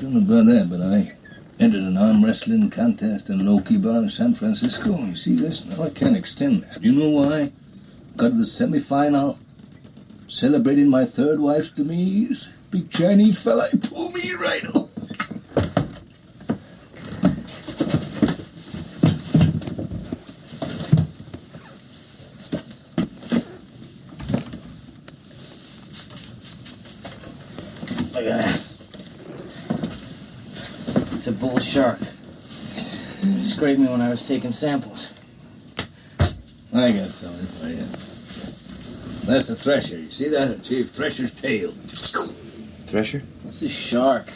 don't know about that, but I entered an arm wrestling contest in an Oki bar in San Francisco. You see this? Now I can't extend that. You know why? Got to the semi-final, celebrating my third wife's demise. Big Chinese fella, he pulled me right off. Look at that. It's a bull shark. It scraped me when I was taking samples. I got something for you. That's the thresher. You see that? Chief Thresher's tail. Thresher? What's a shark?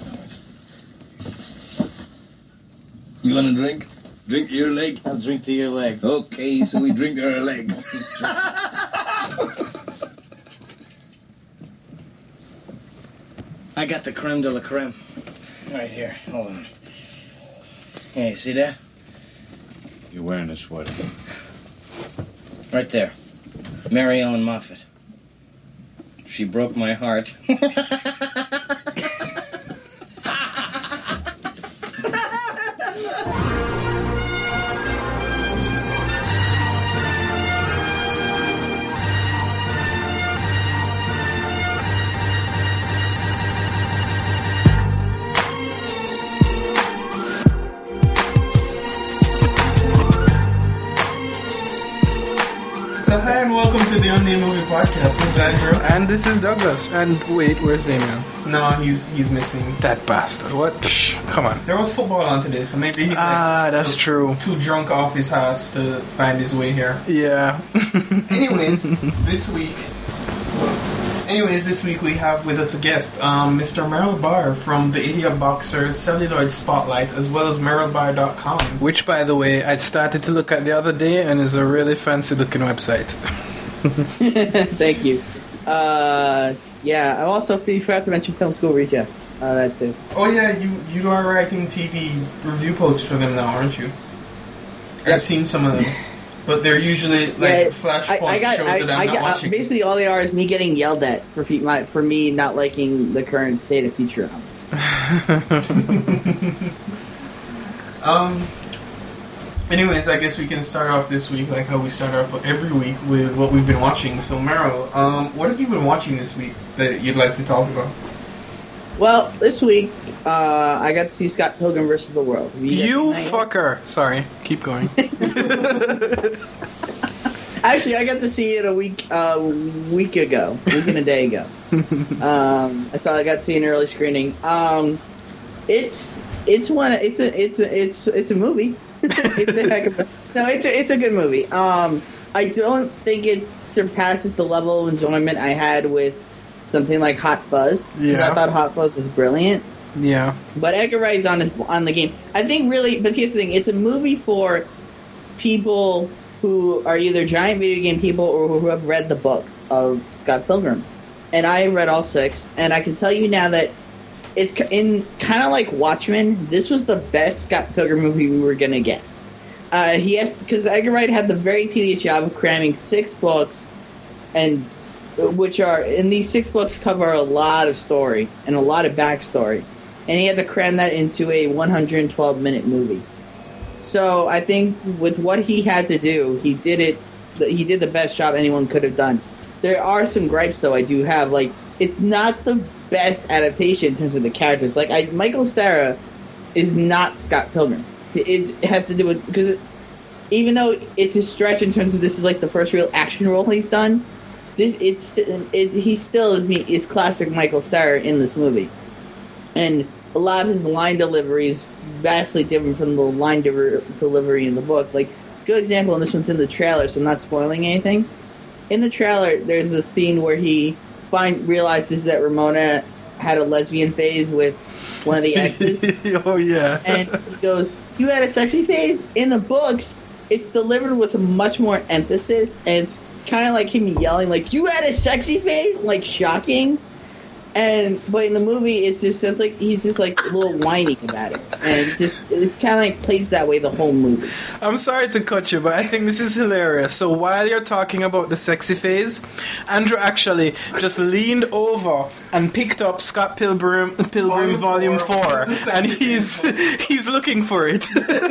You want a drink? Drink to your leg? I'll drink to your leg. Okay, so we drink to our legs. I got the creme de la creme. Right here. Hold on. Hey, see that? You're wearing a sweater. Right there. Mary Ellen Moffat. She broke my heart. So hi and welcome to the Unnamed Movie Podcast. This is Andrew. And this is Douglas. And wait, where's Damien? No, he's missing. That bastard. What? Psh, come on. There was football on today, so maybe he's that's true. Too drunk off his house to find his way here. Yeah. Anyways, this week we have with us a guest, Mr. Merrill Barr from the Idiot Boxer Celluloid Spotlight, as well as merrillbarr.com. Which, by the way, I started to look at the other day, and is a really fancy-looking website. Thank you. Yeah, I also forgot to mention Film School Rejects. That too. Oh yeah, you are writing TV review posts for them now, aren't you? Yep. I've seen some of them. But they're usually like flashpoint shows that I'm not watching. Basically, all they are is me getting yelled at for me not liking the current state of Futurama. Anyways, I guess we can start off this week like how we start off every week with what we've been watching. So, Merrill, what have you been watching this week that you'd like to talk about? Well, this week I got to see Scott Pilgrim vs. the World. You fucker! Sorry, keep going. Actually, I got to see it a week and a day ago. I got to see an early screening. It's a movie. It's a good movie. I don't think it surpasses the level of enjoyment I had with something like Hot Fuzz. Because I thought Hot Fuzz was brilliant. Yeah. But Edgar Wright's on the game. I think really, but here's the thing: it's a movie for people who are either giant video game people or who have read the books of Scott Pilgrim. And I have read all 6, and I can tell you now that it's in kind of like Watchmen. This was the best Scott Pilgrim movie we were gonna get. Because Edgar Wright had the very tedious job of cramming 6 books, and these 6 books cover a lot of story and a lot of backstory, and he had to cram that into a 112-minute movie. So I think with what he had to do, he did it. He did the best job anyone could have done. There are some gripes though I do have. Like, it's not the best adaptation in terms of the characters. Like, Michael Cera is not Scott Pilgrim. It has to do with, because even though it's a stretch in terms of this is like the first real action role he's done, he still is classic Michael Cera in this movie, and a lot of his line delivery is vastly different from the line delivery in the book. Like, good example, and this one's in the trailer, so I'm not spoiling anything. In the trailer, there's a scene where he realizes that Ramona had a lesbian phase with one of the exes. Oh, yeah. And he goes, "You had a sexy phase?" In the books, it's delivered with much more emphasis, and it's kind of like him yelling, like, "You had a sexy phase?" Like, shocking. But in the movie, it's like he's just like a little whiny about it, and it's kind of like plays that way the whole movie. I'm sorry to cut you, but I think this is hilarious. So while you're talking about the sexy phase, Andrew actually just leaned over and picked up Scott Pilgrim Volume 4, and he's looking for it.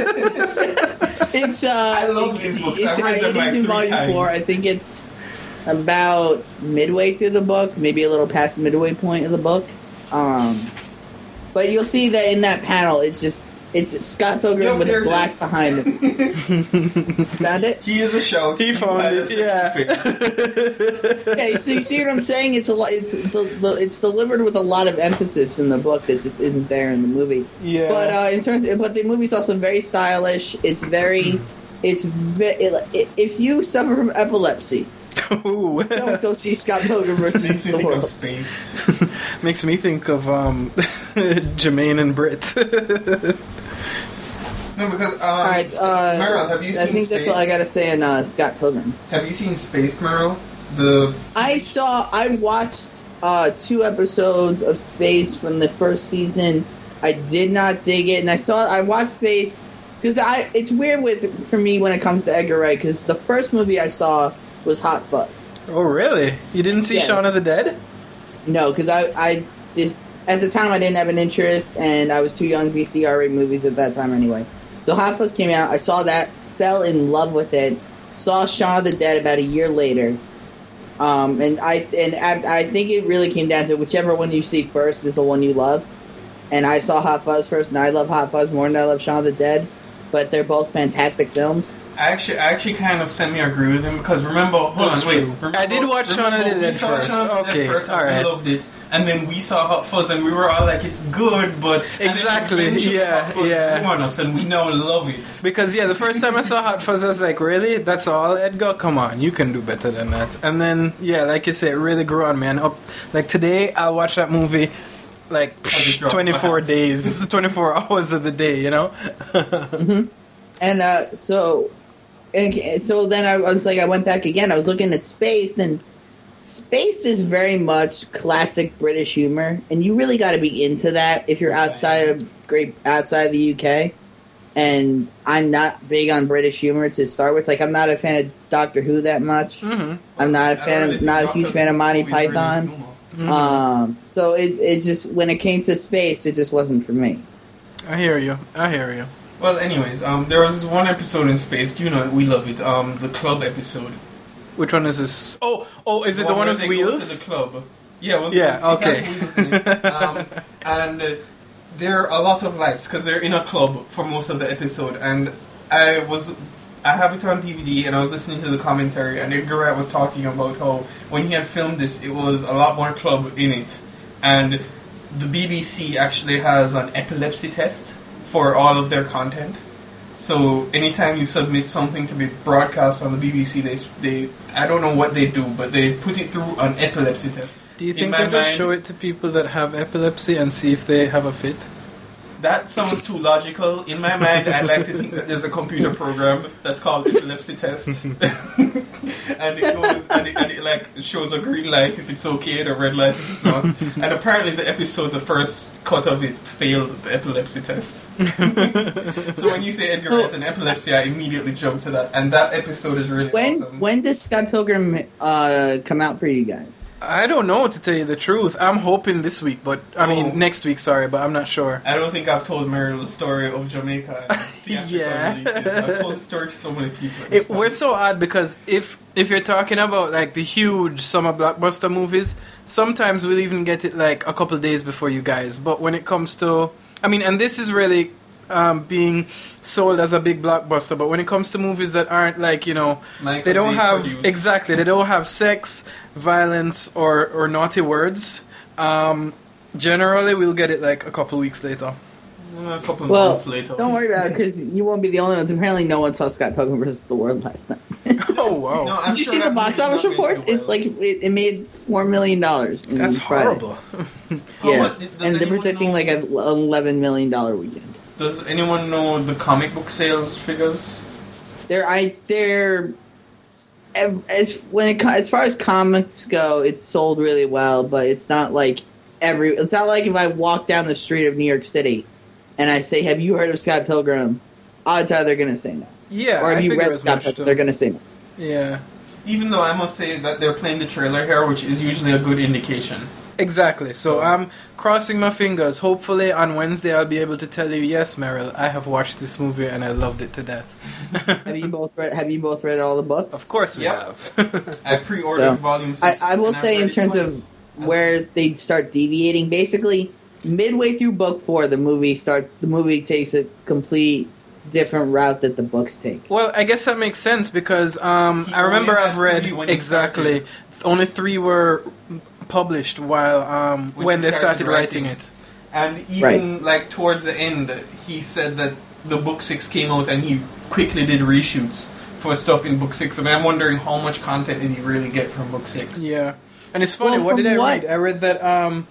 It's I love these books. I've read them it is in Volume 4. I think it's about midway through the book, maybe a little past the midway point of the book. But you'll see that in that panel, it's Scott Pilgrim with a black behind him. Found it? He is a show. He found it. Yeah. Okay, so you see what I'm saying? It's a lot. It's delivered with a lot of emphasis in the book that just isn't there in the movie. Yeah. But but the movie's also very stylish. If you suffer from epilepsy, Ooh. don't go see Scott Pilgrim versus Makes me the think of World. Spaced. Makes me think of Jermaine and Britt. No, because Alright, Meryl, have you seen I think Spaced? that's all I gotta say on Scott Pilgrim. Have you seen Spaced, Meryl? I watched 2 episodes of Space from the first season. I did not dig it, and I watched Space because it's weird for me when it comes to Edgar Wright, because the first movie I saw was Hot Fuzz. Oh, really? You didn't see Yeah. Shaun of the Dead? No, because I just at the time I didn't have an interest, and I was too young to see R-rated movies at that time anyway. So Hot Fuzz came out. I saw that, fell in love with it. Saw Shaun of the Dead about a year later, and I think it really came down to whichever one you see first is the one you love. And I saw Hot Fuzz first, and I love Hot Fuzz more than I love Shaun of the Dead. But they're both fantastic films. I actually kind of semi-agree with him, because remember, I did watch Shaun of the Dead first. Okay, alright. We loved it, and then we saw Hot Fuzz, and we were all like, "It's good," but Exactly, yeah. grew on us, and we now love it. Because, the first time I saw Hot Fuzz, I was like, really? That's all, Edgar? Come on, you can do better than that. And then, like you said, it really grew on me. And like today, I'll watch that movie like 24 days, 24 hours of the day, you know? Mm-hmm. And so then I was like, I went back again. I was looking at Spaced, and Spaced is very much classic British humor, and you really got to be into that if you're outside of the UK. And I'm not big on British humor to start with. Like, I'm not a fan of Doctor Who that much. Mm-hmm. I'm not a huge fan of Monty Python. So it's just, when it came to Space, it just wasn't for me. I hear you. Well, anyways, there was this one episode in Space. You know, we love it. The club episode. Which one is this? Oh, is it the one where with they wheels? Go to the club. Yeah, well, okay. It has wheels in it. And there are a lot of lights because they're in a club for most of the episode. And I have it on DVD, and I was listening to the commentary, and Edgar Wright was talking about how when he had filmed this, it was a lot more club in it. And the BBC actually has an epilepsy test for all of their content. So anytime you submit something to be broadcast on the BBC, they I don't know what they do, but they put it through an epilepsy test. Do you think they just show it to people that have epilepsy and see if they have a fit? That sounds too logical. In my mind, I'd like to think that there's a computer program that's called epilepsy test. And it goes and it like shows a green light if it's okay and a red light if it's not. And apparently the first cut of it failed the epilepsy test. So when you say Edgar Wright and epilepsy, I immediately jump to that. And that episode is really awesome. When does Scott Pilgrim come out for you guys? I don't know, to tell you the truth. I'm hoping this week, but next week, sorry, but I'm not sure. I don't think I've told Meryl the story of Jamaica. Yeah. I've told the story to so many people. We're so odd because if you're talking about like the huge summer blockbuster movies, sometimes we'll even get it like a couple of days before you guys. But when it comes to, and this is really being sold as a big blockbuster, but when it comes to movies that aren't like, they don't have produced. Exactly, they don't have sex, violence, or naughty words. Generally, we'll get it like a couple of weeks later. A couple of months later. Don't worry about it, because you won't be the only ones. Apparently, no one saw Scott Pilgrim vs. the World last night. Oh wow! No, Did you see the box office reports? It's like it made $4 million. That's horrible. Yeah, and they're predicting like an $11 million weekend. Does anyone know the comic book sales figures? As far as comics go, it's sold really well, but it's not like It's not like if I walk down the street of New York City and I say, "Have you heard of Scott Pilgrim?" Odds are they're going to say no. Yeah, Or have I you figure read as Scott much, Pilgrim? too. They're going to say no. Yeah. Even though I must say that they're playing the trailer here, which is usually a good indication. Exactly. So I'm crossing my fingers. Hopefully on Wednesday I'll be able to tell you, yes, Meryl, I have watched this movie and I loved it to death. Have you both read all the books? Of course we Yep. have. I pre-ordered So, Volume 6. I will and I've say read in it terms twice. of where they start deviating, basically midway through book 4, the movie takes a complete different route that the books take. Well, I guess that makes sense because I remember only I've had read 3 when he exactly. Only 3 were published while when they started writing it. And even like towards the end, he said that the book 6 came out and he quickly did reshoots for stuff in book 6. And I'm wondering how much content did he really get from book 6? Yeah, and it's funny. Well, what did I from what- read? I read that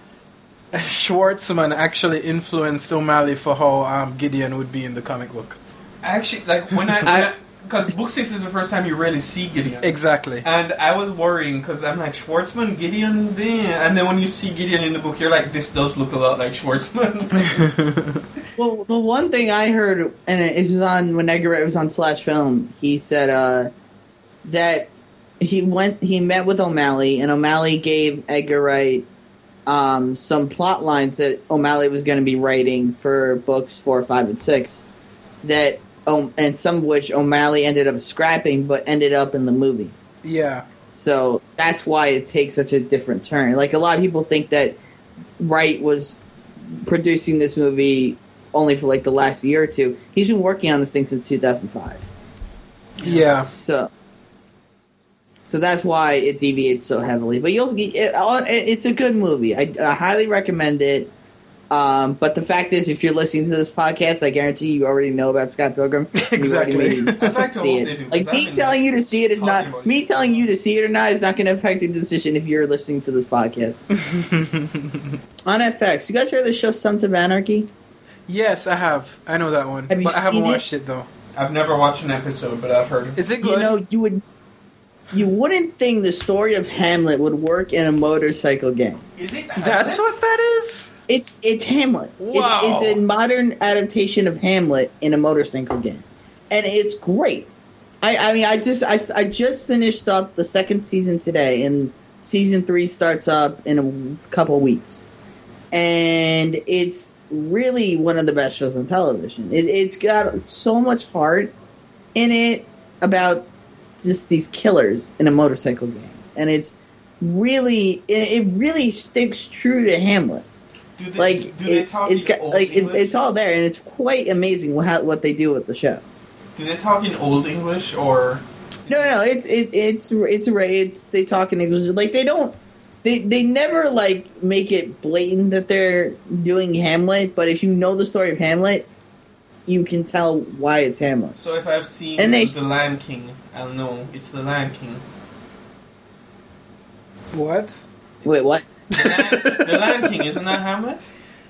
Schwartzman actually influenced O'Malley for how Gideon would be in the comic book. Actually, like when I because book 6 is the first time you really see Gideon. Exactly. And I was worrying because I'm like, Schwartzman, Gideon, damn. And then when you see Gideon in the book, you're like, this does look a lot like Schwartzman. Well, the one thing I heard, and it was on when Edgar Wright was on Slash Film, he said that he met with O'Malley, and O'Malley gave Edgar Wright some plot lines that O'Malley was going to be writing for books 4, 5, and 6. And some of which O'Malley ended up scrapping, but ended up in the movie. Yeah. So that's why it takes such a different turn. Like, a lot of people think that Wright was producing this movie only for like the last year or two. He's been working on this thing since 2005. Yeah. So that's why it deviates so heavily. But it's a good movie. I highly recommend it. But the fact is, if you're listening to this podcast, I guarantee you already know about Scott Pilgrim. Exactly. You already made a I'd like to see hope they do, it. Like, 'cause me I've been telling you to see it is talking not about me it. telling you to see it or not is not going to affect your decision if you're listening to this podcast. On FX, you guys heard the show Sons of Anarchy? Yes, I have. I know that one. Have you But I haven't seen it? watched it though. I've never watched an episode, but I've heard it. Is it good? You wouldn't think the story of Hamlet would work in a motorcycle game. Is it? That's what that is? It's Hamlet. Wow. It's a modern adaptation of Hamlet in a motorcycle game, and it's great. I just finished up the second season today, and season 3 starts up in a couple weeks, and it's really one of the best shows on television. It's got so much heart in it about just these killers in a motorcycle game, and it really sticks true to Hamlet. Do Like, they talk it's in got old like English? it's all there, and it's quite amazing what they do with the show. Do they talk in Old English or? No, it's they talk in English. Like, they never like make it blatant that they're doing Hamlet, but if you know the story of Hamlet, you can tell why it's Hamlet. So if I've seen And they- The Lion King, I'll know it's The Lion King. What? Wait, what? The Lion King, isn't that Hamlet?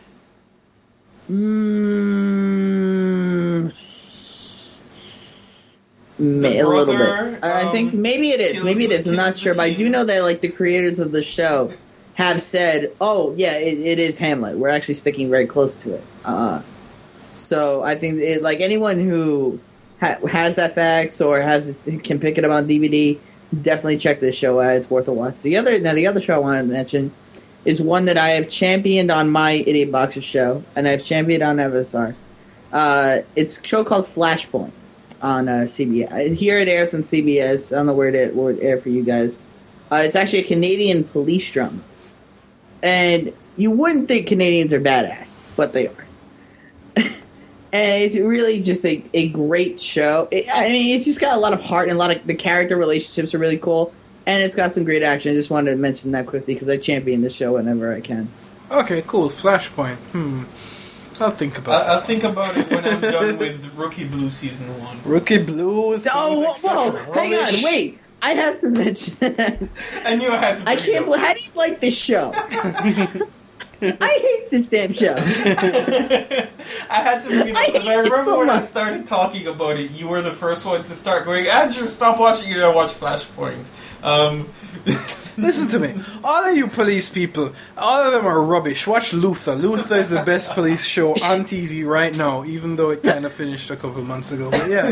A little brother, bit. I think maybe it is. kills Maybe it the- is. I'm not kills sure, the but I king. do know that like the creators of the show have said, "Oh, yeah, it is Hamlet. We're actually sticking very close to it." So I think like anyone who has FX or can pick it up on DVD, definitely check this show out. It's worth a watch. The other show I wanted to mention is one that I have championed on my Idiot Boxer show, and I've championed on FSR. It's a show called Flashpoint on CBS. Here it airs on CBS. I don't know where it would air for you guys. It's actually a Canadian police drama. And you wouldn't think Canadians are badass, but they are. And it's really just a great show. It's just got a lot of heart, and a lot of the character relationships are really cool. And it's got some great action. I just wanted to mention that quickly because I champion the show whenever I can. Okay, cool. Flashpoint. I'll think about I'll think about it when I'm done with Rookie Blue Season 1. that. Rookie Blue. Oh, whoa! Hang on, wait! I have to mention that. I knew I had to I bring it can't up. believe. How do you like this show? I hate this damn show. I had to bring it up because I hate it remember so when I much. started talking about it, you were the first one to start going, Andrew, stop watching it and watch Flashpoint. Listen to me. All of you police people, all of them are rubbish. Watch Luther. Luther is the best police show on TV right now, even though it kind of finished a couple months ago. But yeah.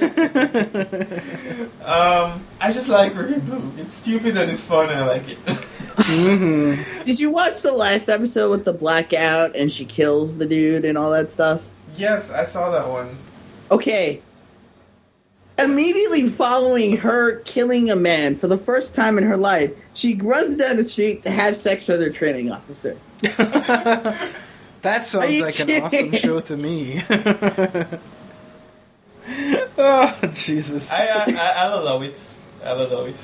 I just like Green Blue. It's stupid and it's fun and I like it. Did you watch the last episode with the blackout and she kills the dude and all that stuff? Yes, I saw that one. Okay. Immediately following her killing a man for the first time in her life, she runs down the street to have sex with her training officer. That Are sounds you like an awesome serious? show to me. Oh, Jesus. I'll allow it. I'll allow it.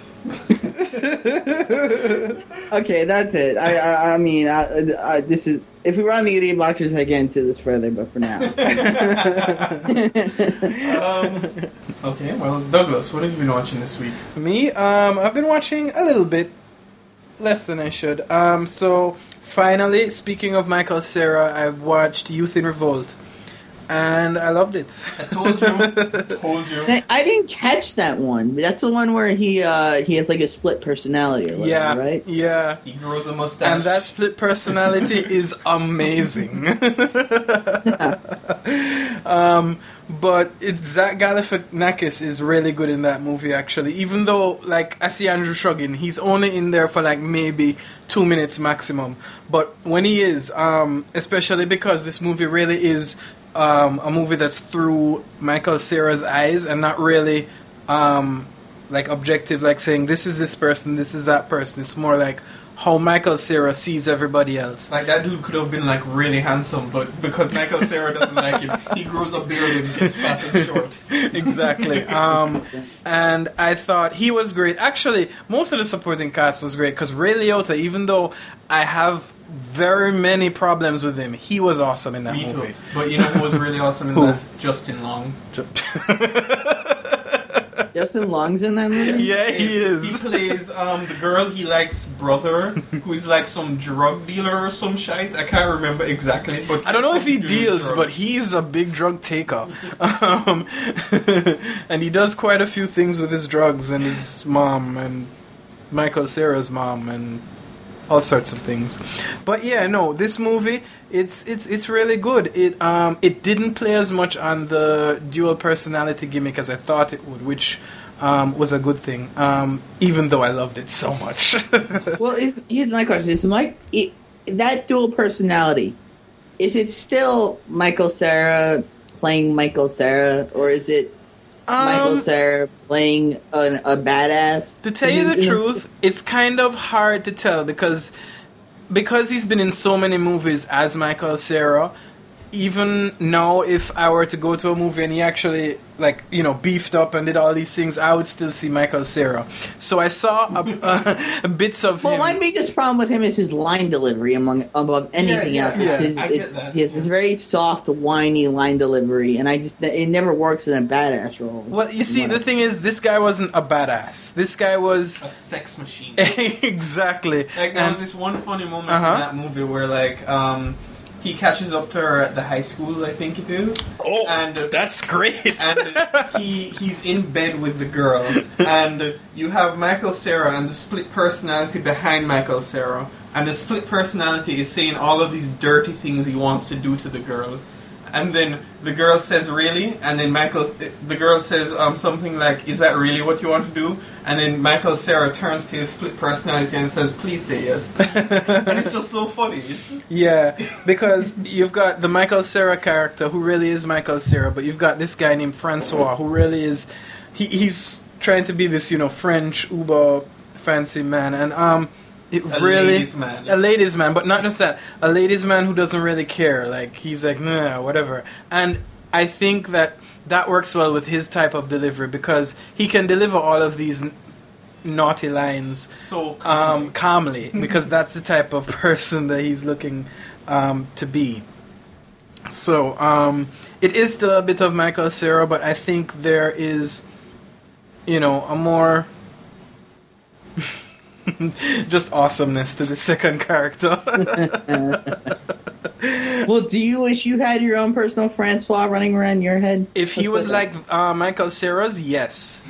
Okay, that's it. I mean, this is. If we were on the Idiot Boxers, I'd get into this further, but for now. Okay, well, Douglas, what have you been watching this week? Me, I've been watching a little bit, less than I should. So finally, speaking of Michael Cera, I've watched Youth in Revolt, and I loved it. I told you. I didn't catch that one. That's the one where he has like a split personality or whatever, Yeah, right? yeah. He grows a mustache. And that split personality is amazing. But Zach Galifianakis is really good in that movie, actually. Even though, like, I see Andrew shrugging, he's only in there for like maybe 2 minutes maximum. But when he is, especially because this movie really is a movie that's through Michael Cera's eyes and not really like objective, like saying this is this person, this is that person. It's more like how Michael Cera sees everybody else. Like, that dude could have been, like, really handsome, but because Michael Cera doesn't like him, he grows a beard and gets fat and short. Exactly. And I thought he was great. Actually, most of the supporting cast was great because Ray Liotta, even though I have very many problems with him, he was awesome in that Me movie. too. But you know who was really awesome in Who? that? Justin Long. Justin Long's in that movie? Yeah, he He is. plays the girl he likes' brother, who's like some drug dealer or some shite. I can't remember exactly, but I don't know if he something to do with deals, drugs. but he's a big drug taker. And he does quite a few things with his drugs and his mom and Michael Cera's mom and all sorts of things. But yeah, no, this movie, it's really good. It didn't play as much on the dual personality gimmick as I thought it would, which was a good thing. Even though I loved it so much. Well, here's my question: that dual personality, is it still Michael Cera playing Michael Cera, or is it Michael Cera playing a badass? To tell you the truth, it's kind of hard to tell because he's been in so many movies as Michael Cera. Even now, if I were to go to a movie and he actually, like, you know, beefed up and did all these things, I would still see Michael Cera. So I saw bits of Well, him. my biggest problem with him is his line delivery above anything Yeah, else. yeah, It's I get that. he has this very soft, whiny line delivery, and it never works in a badass role. Well, you see, the thing is, this guy wasn't a badass. This guy was a sex machine. exactly. Like, there And- was this one funny moment Uh-huh. in that movie where, like, he catches up to her at the high school, I think it is. oh, and that's great. and he's in bed with the girl, and you have Michael Cera and the split personality behind Michael Cera, and the split personality is saying all of these dirty things he wants to do to the girl, and then the girl says, "Really?" And then the girl says something like, "Is that really what you want to do?" And then Michael Cera turns to his split personality and says, "Please say yes, please." And it's just so funny. It's just, Yeah, because you've got the Michael Cera character who really is Michael Cera, but you've got this guy named Francois who really is he's trying to be this, you know, French uber fancy man, and it A really ladies' man. a ladies man, but not just that, a ladies man who doesn't really care. Like, he's like, nah, whatever. And I think that works well with his type of delivery because he can deliver all of these naughty lines so calmly because that's the type of person that he's looking to be. So it is still a bit of Michael Cera, but I think there is, you know, a more Just awesomeness to the second character. Well, do you wish you had your own personal Francois running around your head? If he was like Michael Cera's, yes.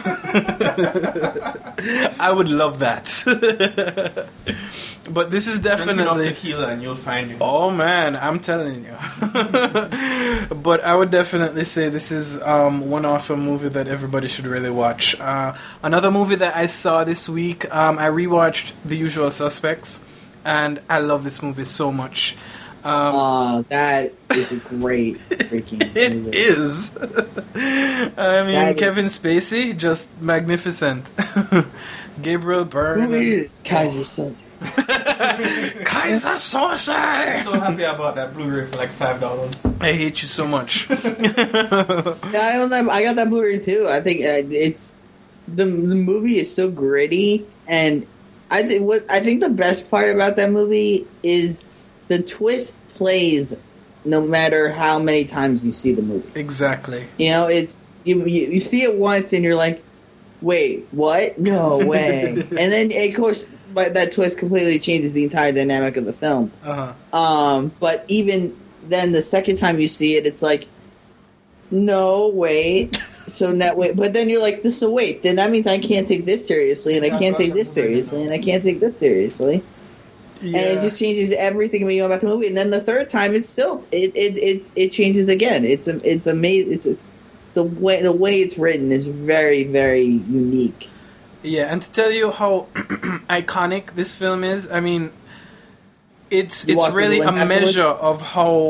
I would love that. But this is Drink enough definitely... tequila and you'll find him. Oh man, I'm telling you. But I would definitely say this is one awesome movie that everybody should really watch. Another movie that I saw this week, I rewatched The Usual Suspects, and I love this movie so much. That is a great freaking It movie. is. I mean, That Kevin is- Spacey, just magnificent. Gabriel Byrne. Who is Kaiser Soze? Kaiser I'm Soze! so happy about that Blu-ray for like $5. I hate you so much. Yeah, I got that Blu-ray too. I think it's the movie is so gritty, and I think the best part about that movie is the twist plays no matter how many times you see the movie. Exactly. You know, it's you see it once and you're like, wait, what? No way. And then of course, but that twist completely changes the entire dynamic of the film. Uh-huh. But even then, the second time you see it, it's like, no, wait. So that way, but then you're like, so wait, then that means I can't take this seriously, and I can't take this seriously, and I can't take this seriously, Yeah. and it just changes everything about the movie. And then the third time, it's still it changes again. It's amazing. It's just the way it's written is very, very unique. Yeah, and to tell you how iconic this film is, I mean, it's walked really the a limb afterwards? measure of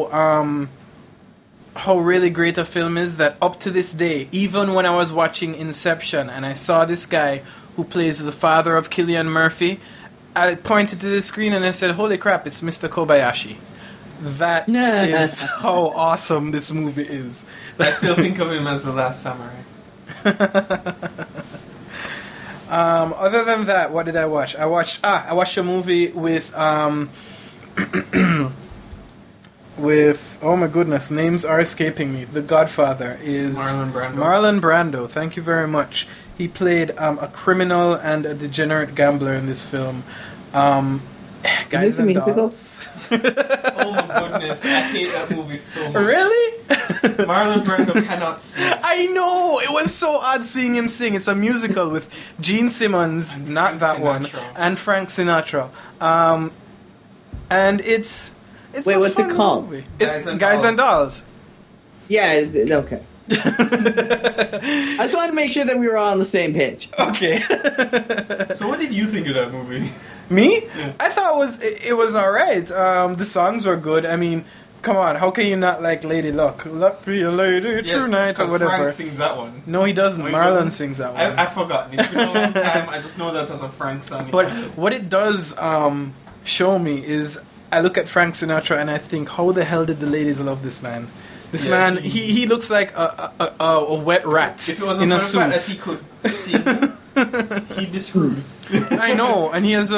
how really great a film is, that up to this day, even when I was watching Inception and I saw this guy who plays the father of Cillian Murphy, I pointed to the screen and I said, holy crap, it's Mr. Kobayashi. That is how awesome this movie is. I still think of him as The Last Samurai. Other than that, what did I watch? I watched a movie with with, oh my goodness, names are escaping me. The Godfather is Marlon Brando. Marlon Brando, thank you very much. He played a criminal and a degenerate gambler in this film. Is this the musical? Oh my goodness, I hate that movie so much. Really? Marlon Brando cannot sing. I know! It was so odd seeing him sing. It's a musical with Gene Simmons, not Frank that one, Sinatra. and Frank Sinatra. And it's Wait, a what's it fun called? movie. Guys and Dolls. Yeah, okay. I just wanted to make sure that we were all on the same page. Okay. So what did you think of that movie? Me? Yeah. I thought it was alright. The songs were good. I mean, come on, how can you not like Lady Luck? Luck be a lady tonight, or because whatever. Frank sings that one. No, he doesn't. Oh, he Marlon doesn't? sings that one. I've forgotten. It's been a long time. I just know that as a Frank song. But what it does show me is I look at Frank Sinatra and I think, how the hell did the ladies love this man? This Yeah. man, he looks like a wet rat if it wasn't in a for the fact suit. that he could sing, he'd be screwed. I know, and he has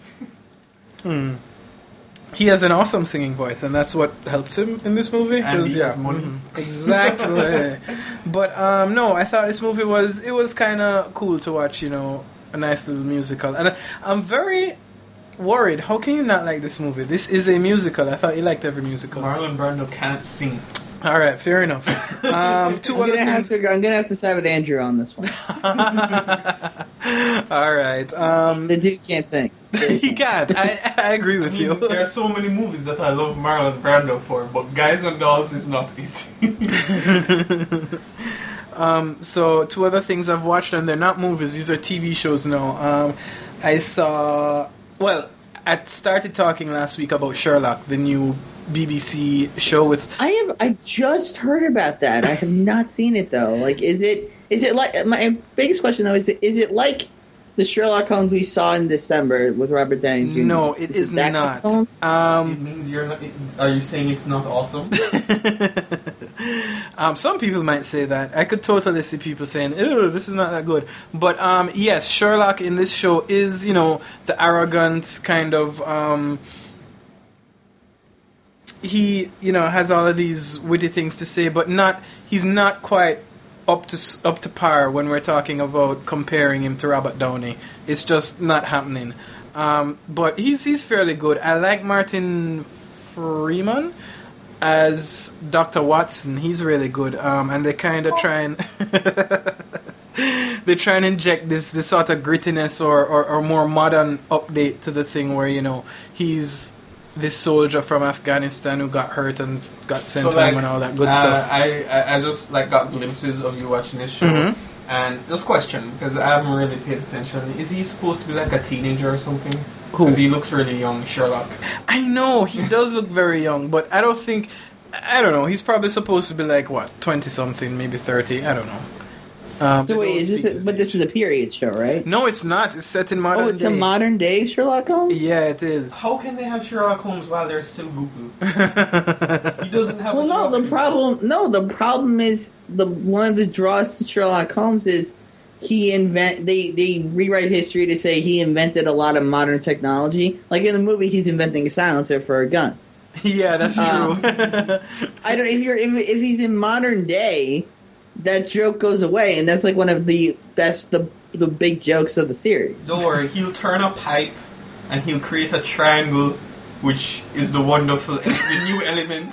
he has an awesome singing voice, and that's what helps him in this movie. And 'cause, he has money. Exactly. But no, I thought this movie was kind of cool to watch. You know, a nice little musical, and I'm very worried. How can you not like this movie? This is a musical. I thought you liked every musical. Marlon Brando can't sing. All right, fair enough. Two I'm other gonna things. have to side with Andrew on this one. All right. The dude can't sing. He can't. I agree with you. There are so many movies that I love Marlon Brando for, but Guys and Dolls is not it. So two other things I've watched, and they're not movies; these are TV shows now. I saw. Well, I started talking last week about Sherlock, the new BBC show with. I just heard about that. I have not seen it though. Like, is it like, my biggest question though is it like the Sherlock Holmes we saw in December with Robert Downey Jr.? No, it is that not. Holmes? It means you're not. Are you saying it's not awesome? Some people might say that. I could totally see people saying, "Ew, this is not that good." But yes, Sherlock in this show is, you know, the arrogant kind of. He, you know, has all of these witty things to say, but he's not quite up to par when we're talking about comparing him to Robert Downey. It's just not happening. But he's fairly good. I like Martin Freeman as Dr. Watson. He's really good. And they kind of try and they try and inject this sort of grittiness or more modern update to the thing where, you know, he's this soldier from Afghanistan who got hurt and got sent home and all that good stuff. I just like got glimpses of you watching this show, and just question, because I haven't really paid attention. Is he supposed to be like a teenager or something? Because he looks really young, Sherlock. I know he does look very young, but I don't know. He's probably supposed to be like what, 20 something, maybe 30. I don't know. So wait, is this? But this is a period show, right? No, it's not. It's set in modern day. Oh, it's a modern day Sherlock Holmes? Yeah, it is. How can they have Sherlock Holmes while they're still Goku? He doesn't have. Well, no. The problem is one of the draws to Sherlock Holmes is they rewrite history to say he invented a lot of modern technology. Like in the movie, he's inventing a silencer for a gun. Yeah, that's true. I don't. If he's in modern day, that joke goes away, and that's like one of the best, the big jokes of the series. Don't worry, he'll turn a pipe and he'll create a triangle, which is the wonderful, the new element.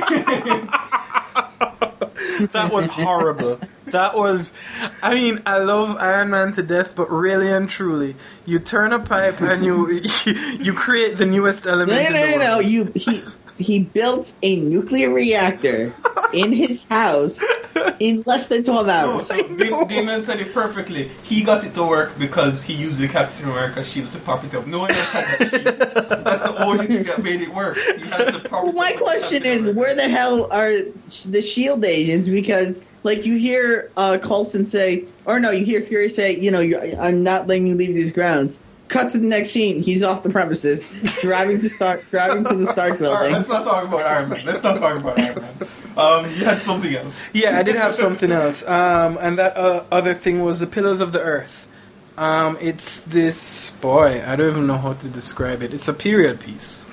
That was horrible. That was, I mean, I love Iron Man to death, but really and truly, you turn a pipe and you create the newest element in the world. He built a nuclear reactor in his house in less than 12 hours. So Damon said it perfectly. He got it to work because he used the Captain America shield to pop it up. No one else had that shield. That's the only thing that made it work. He had to pop well, my question is, where the hell are the shield agents? Because, like, you hear Coulson say, or no, you hear Fury say, you know, I'm not letting you leave these grounds. Cut to the next scene. He's off the premises, driving to the Stark building. All right, let's not talk about Iron Man. You had something else. Yeah, I did have something else. And that other thing was the Pillars of the Earth. It's this, boy, I don't even know how to describe it. It's a period piece.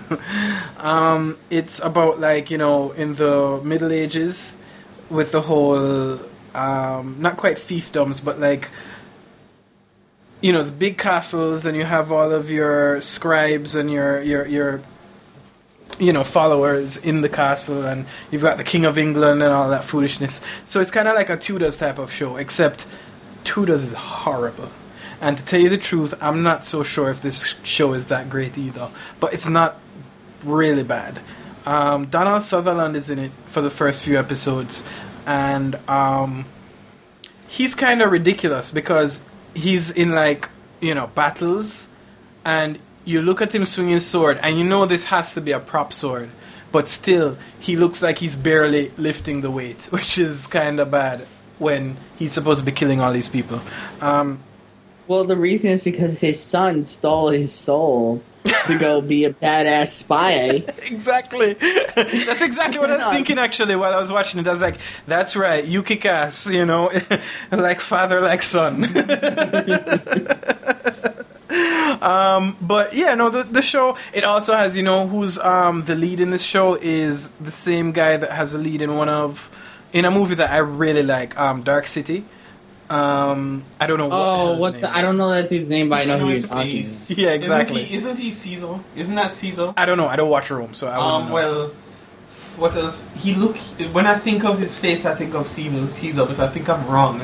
It's about, like, you know, in the Middle Ages with the whole, not quite fiefdoms, but like, you know, the big castles, and you have all of your scribes and your you know, followers in the castle, and you've got the King of England and all that foolishness. So it's kind of like a Tudors type of show, except Tudors is horrible. And to tell you the truth, I'm not so sure if this show is that great either. But it's not really bad. Donald Sutherland is in it for the first few episodes, and he's kind of ridiculous because he's in, like, you know, battles, and you look at him swing his sword, and you know this has to be a prop sword, but still, he looks like he's barely lifting the weight, which is kind of bad when he's supposed to be killing all these people. Well, the reason is because his son stole his soul to go be a badass spy. Exactly. That's exactly what I was thinking, actually, while I was watching it. I was like, that's right, you kick ass, you know, like father, like son. But yeah, no, the show, it also has, you know, who's the lead in this show is the same guy that has a lead in a movie that I really like, Dark City. I don't know what I don't know that dude's name, but I know who you're talking. Yeah, exactly. Isn't he Caesar? Isn't that Caesar? I don't know. I don't watch Rome, so I wouldn't know. Well, what else? When I think of his face, I think of Caesar, but I think I'm wrong.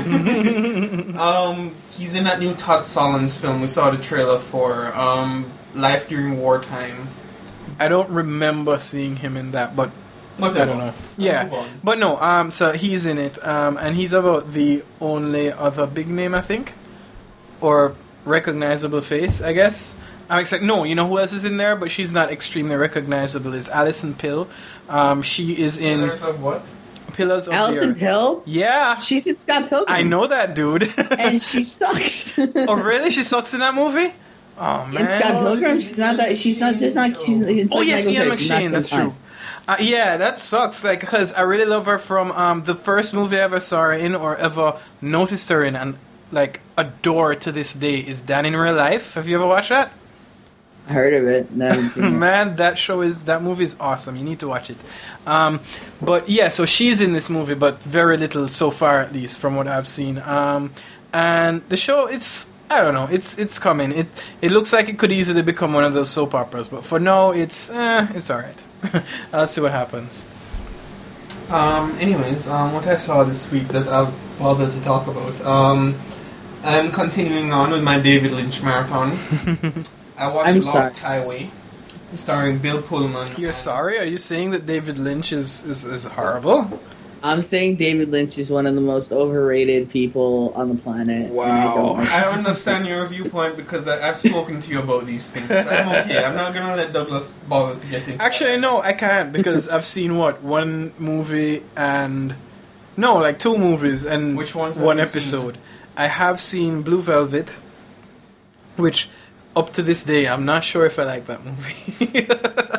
He's in that new Todd Solondz film we saw the trailer for, Life During Wartime. I don't remember seeing him in that, but Whatever. I don't know. Yeah, but no. So he's in it, and he's about the only other big name, I think, or recognizable face, I guess. I'm excited. No, you know who else is in there, but she's not extremely recognizable. Is Alison Pill? She is in Pillars of what? Pillars of Alison the Earth. Pill? Yeah, She's in Scott Pilgrim. I know that dude. And she sucks. Oh, really? She sucks in that movie? Oh man. In Scott Pilgrim, she's not that. She's not just not. She's. It's Oh like yes, Ian Michael Cera, she's not McShane. That's fine. true. Yeah, that sucks. Like, because I really love her from the first movie I ever saw her in or ever noticed her in, and like adore to this day is Dan in Real Life. Have you ever watched that? I heard of it. No, I haven't seen it. Man, that movie is awesome. You need to watch it. But yeah, so she's in this movie, but very little so far, at least from what I've seen. And the show, I don't know, it's coming. It looks like it could easily become one of those soap operas, but for now, it's all right. I'll see what happens. Anyways, what I saw this week that I'll bother to talk about. I'm continuing on with my David Lynch marathon. I watched Lost Highway, starring Bill Pullman. You're sorry? Are you saying that David Lynch is horrible? I'm saying David Lynch is one of the most overrated people on the planet. Wow. I understand your viewpoint because I've spoken to you about these things. I'm okay. I'm not going to let Douglas bother to get into Actually, that. no, I can't because I've seen, one movie and... No, like 2 movies and Which ones one have you episode. seen? I have seen Blue Velvet, which, up to this day, I'm not sure if I like that movie.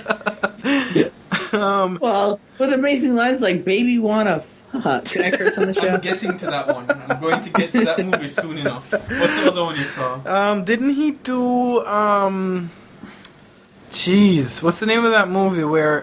Well, with amazing lines like "Baby wanna fuck." Can I curse on the show? I'm getting to that one. I'm going to get to that movie soon enough. What's the other one you saw? Didn't he do, Jeez, what's the name of that movie where,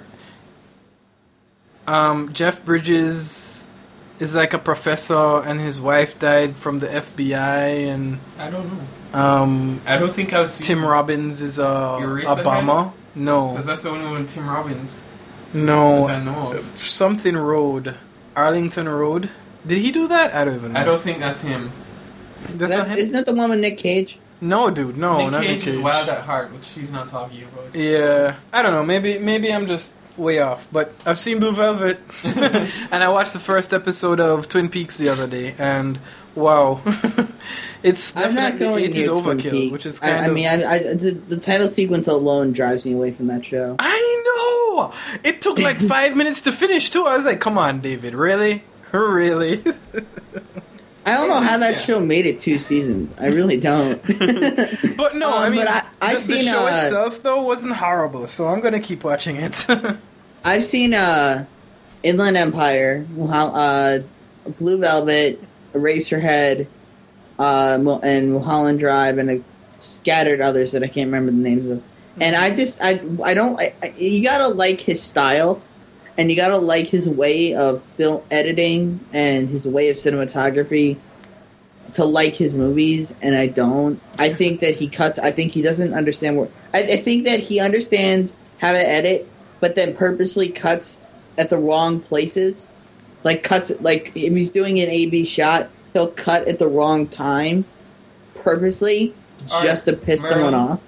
Jeff Bridges is like a professor and his wife died from the FBI and... I don't know. I don't think I've seen Tim Robbins is a bomber. No. Because that's the only one with Tim Robbins. No. That I know of. Something Road. Arlington Road. Did he do that? I don't even know. I don't think that's him. That's not him? Isn't that the one with Nick Cage? No, dude. No, Nick not Cage Nick Cage. is Wild at Heart, which she's not talking about. Yeah. I don't know. Maybe I'm just way off. But I've seen Blue Velvet. And I watched the first episode of Twin Peaks the other day. And wow. I'm not going it is near Twin overkill, Peaks. which is kind of... the title sequence alone drives me away from that show. I know! It took like 5 minutes to finish, too. I was like, come on, David. Really? Really? I don't know how that show made it 2 seasons. I really don't. But no, I mean, but I've the seen show itself, though, wasn't horrible. So I'm going to keep watching it. I've seen Inland Empire, Blue Velvet, Eraserhead, and Mulholland Drive, and scattered others that I can't remember the names of. And you gotta like his style, and you gotta like his way of film editing and his way of cinematography to like his movies, and I don't. I think that he cuts. I think he doesn't understand where. I think that he understands how to edit, but then purposely cuts at the wrong places. Like if he's doing an A/B shot, he'll cut at the wrong time, purposely, just to piss someone off.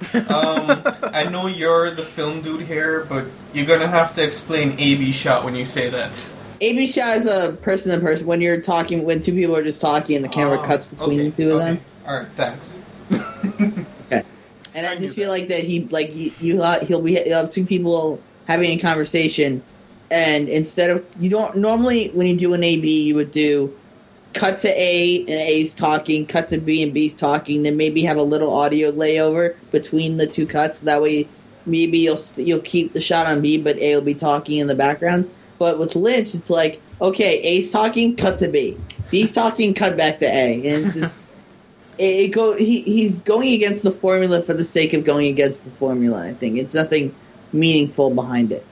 I know you're the film dude here, but you're gonna have to explain A/B shot when you say that. A/B shot is a person to person when you're talking, when 2 people are just talking and the camera cuts between the 2 of them. All right, thanks. Okay. And I just feel like that he'll have 2 people having a conversation, and instead of you don't normally when you do an A/B you would do cut to A and A's talking, cut to B and B's talking, then maybe have a little audio layover between the 2 cuts. That way, maybe you'll keep the shot on B, but A will be talking in the background. But with Lynch, it's like, okay, A's talking, cut to B. B's talking, cut back to A. And it's just, he's going against the formula for the sake of going against the formula, I think. It's nothing meaningful behind it.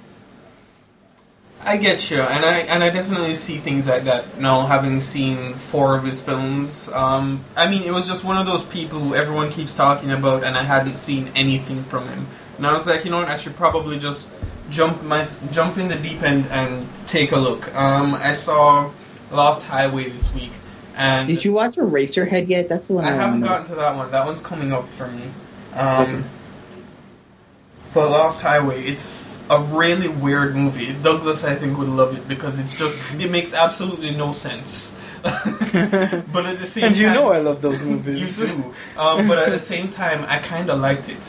I get you, and I definitely see things like that now, having seen 4 of his films. I mean, it was just one of those people who everyone keeps talking about, and I hadn't seen anything from him. And I was like, you know what, I should probably just jump in the deep end and take a look. I saw Lost Highway this week, and did you watch Eraserhead yet? That's the one I haven't gotten to that one. That one's coming up for me. Okay. But Lost Highway, it's a really weird movie. Douglas, I think, would love it because it makes absolutely no sense. But at the same time... And you know I love those movies. You do. But at the same time, I kind of liked it.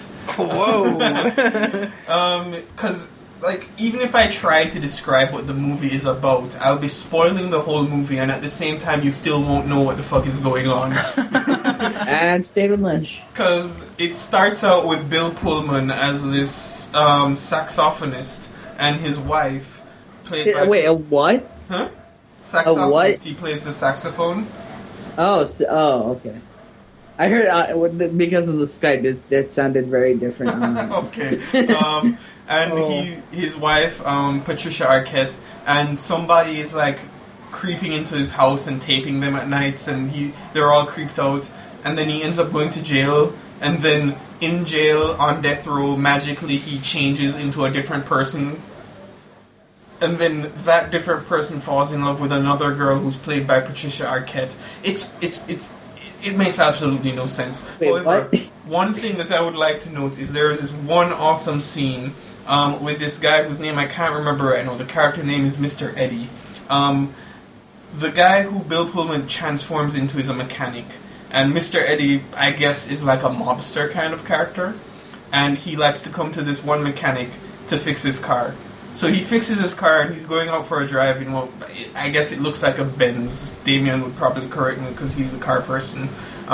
Whoa! Because, even if I try to describe what the movie is about, I'll be spoiling the whole movie, and at the same time, you still won't know what the fuck is going on. And it's David Lynch. Because it starts out with Bill Pullman as this saxophonist, and his wife played by... Wait, a what? Huh? Saxophonist. A what? He plays the saxophone. Oh, okay. I heard because of the Skype, it sounded very different. Okay. And his wife, Patricia Arquette, and somebody is like creeping into his house and taping them at nights, and they're all creeped out, and then he ends up going to jail, and then in jail on death row, magically he changes into a different person. And then that different person falls in love with another girl who's played by Patricia Arquette. It makes absolutely no sense. Wait, However, what? one thing that I would like to note is there is this one awesome scene with this guy whose name I can't remember right now. The character name is Mr. Eddie. The guy who Bill Pullman transforms into is a mechanic. And Mr. Eddie, I guess, is like a mobster kind of character. And he likes to come to this one mechanic to fix his car. So he fixes his car and he's going out for a drive in what I guess it looks like a Benz. Damien would probably correct me because he's the car person.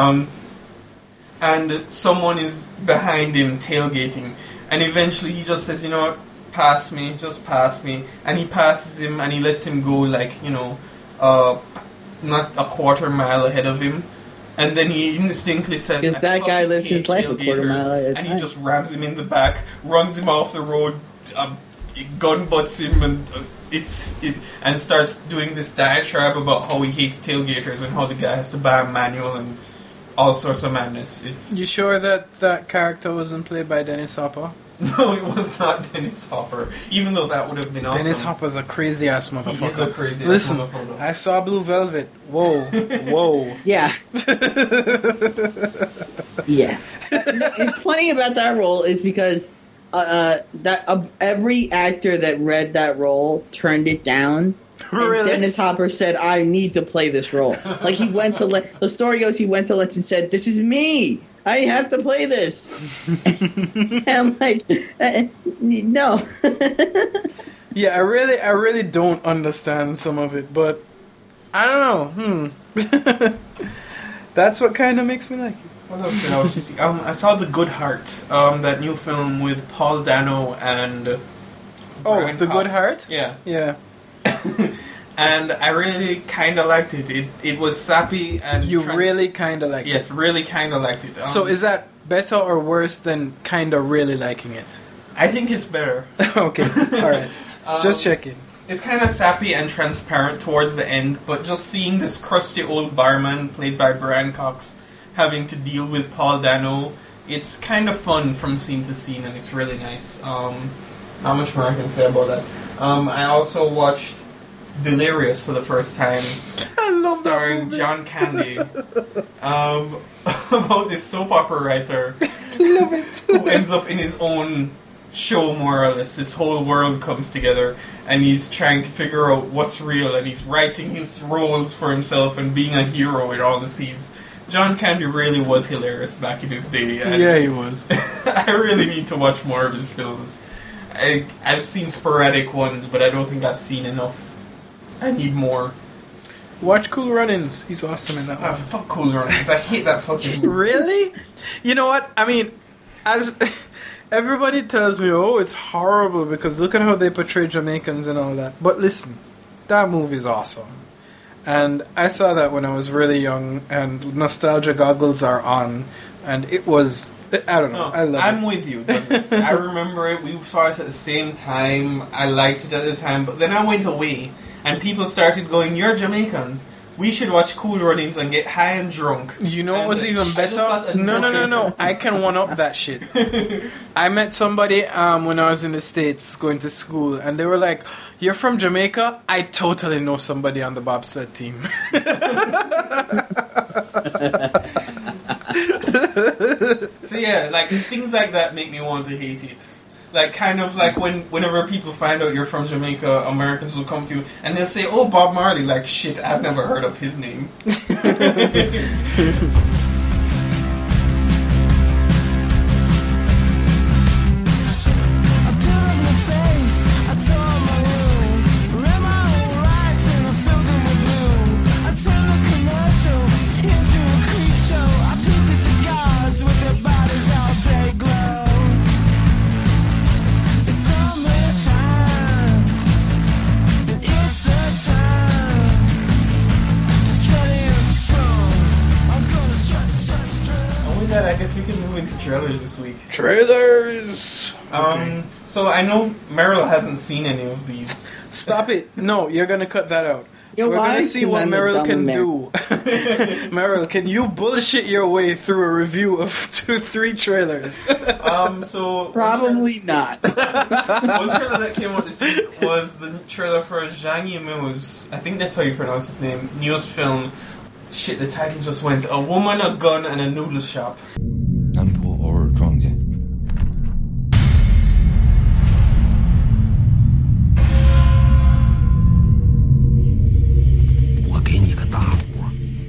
And someone is behind him tailgating. And eventually he just says, you know what, pass me, just pass me. And he passes him and he lets him go like, not a quarter mile ahead of him. And then he instinctively says, because that guy lives his life a quarter mile at a and time. he just rams him in the back, runs him off the road, gun butts him, and starts doing this diatribe about how he hates tailgaters and how the guy has to buy a manual and all sorts of madness. You sure that character wasn't played by Dennis Hopper? No, it was not Dennis Hopper, even though that would have been awesome. Dennis Hopper's a crazy ass motherfucker. He is a crazy Listen, ass motherfucker. I saw Blue Velvet. Whoa. Yeah. Yeah. It's funny about that role is because every actor that read that role turned it down. Really? And Dennis Hopper said, "I need to play this role." Like he went to the story goes, he went to Let's and said, "This is me. I have to play this." And I'm like, no. Yeah, I really don't understand some of it, but I don't know. That's what kind of makes me like it. What else did I watch this week? I saw The Good Heart, that new film with Paul Dano and Brian The Good Cox. Heart? Yeah. And I really kind of liked it. It was sappy and... really kind of like it? Yes, really kind of liked it. So is that better or worse than kind of really liking it? I think it's better. Okay, alright. Just checking. It's kind of sappy and transparent towards the end, but just seeing this crusty old barman played by Brian Cox having to deal with Paul Dano, it's kind of fun from scene to scene, and it's really nice. Not much more I can say about that. I also watched Delirious for the first time, starring John Candy, about this soap opera writer who ends up in his own show, more or less. This whole world comes together, and he's trying to figure out what's real, and he's writing his roles for himself and being a hero in all the scenes. John Candy really was hilarious back in his day. And yeah, he was. I really need to watch more of his films. I've seen sporadic ones, but I don't think I've seen enough. I need more. Watch Cool Runnings. He's awesome in that one. Fuck Cool Runnings. I hate that fucking movie. Really? You know what? I mean, as everybody tells me, oh, it's horrible because look at how they portray Jamaicans and all that. But listen, that movie's awesome. And I saw that when I was really young, and nostalgia goggles are on, and it was... I don't know. I love it. I'm with you, Douglas. I remember it. We saw it at the same time. I liked it at the time. But then I went away, and people started going, "You're Jamaican. We should watch Cool Runnings and get high and drunk." You know what was even better? No. I can one-up that shit. I met somebody when I was in the States going to school, and they were like, "You're from Jamaica?" I totally know somebody on the bobsled team. So yeah, like things like that make me want to hate it. Like kind of like whenever people find out you're from Jamaica, Americans will come to you and they'll say, "Oh, Bob Marley." Like, shit, I've never heard of his name. move into trailers this week. Trailers. So I know Meryl hasn't seen any of these. Stop it! No, you're gonna cut that out. You know We're why? gonna see 'Cause what I'm the Meryl dumb can Meryl. do. Meryl, can you bullshit your way through a review of 2-3 trailers? So Probably not. one trailer that came out this week was the trailer for Zhang Yimou's, I think that's how you pronounce his name, newest film. Shit, the title just went. A Woman, a Gun, and a Noodle Shop. 南浦偶尔撞见。 我给你个大活，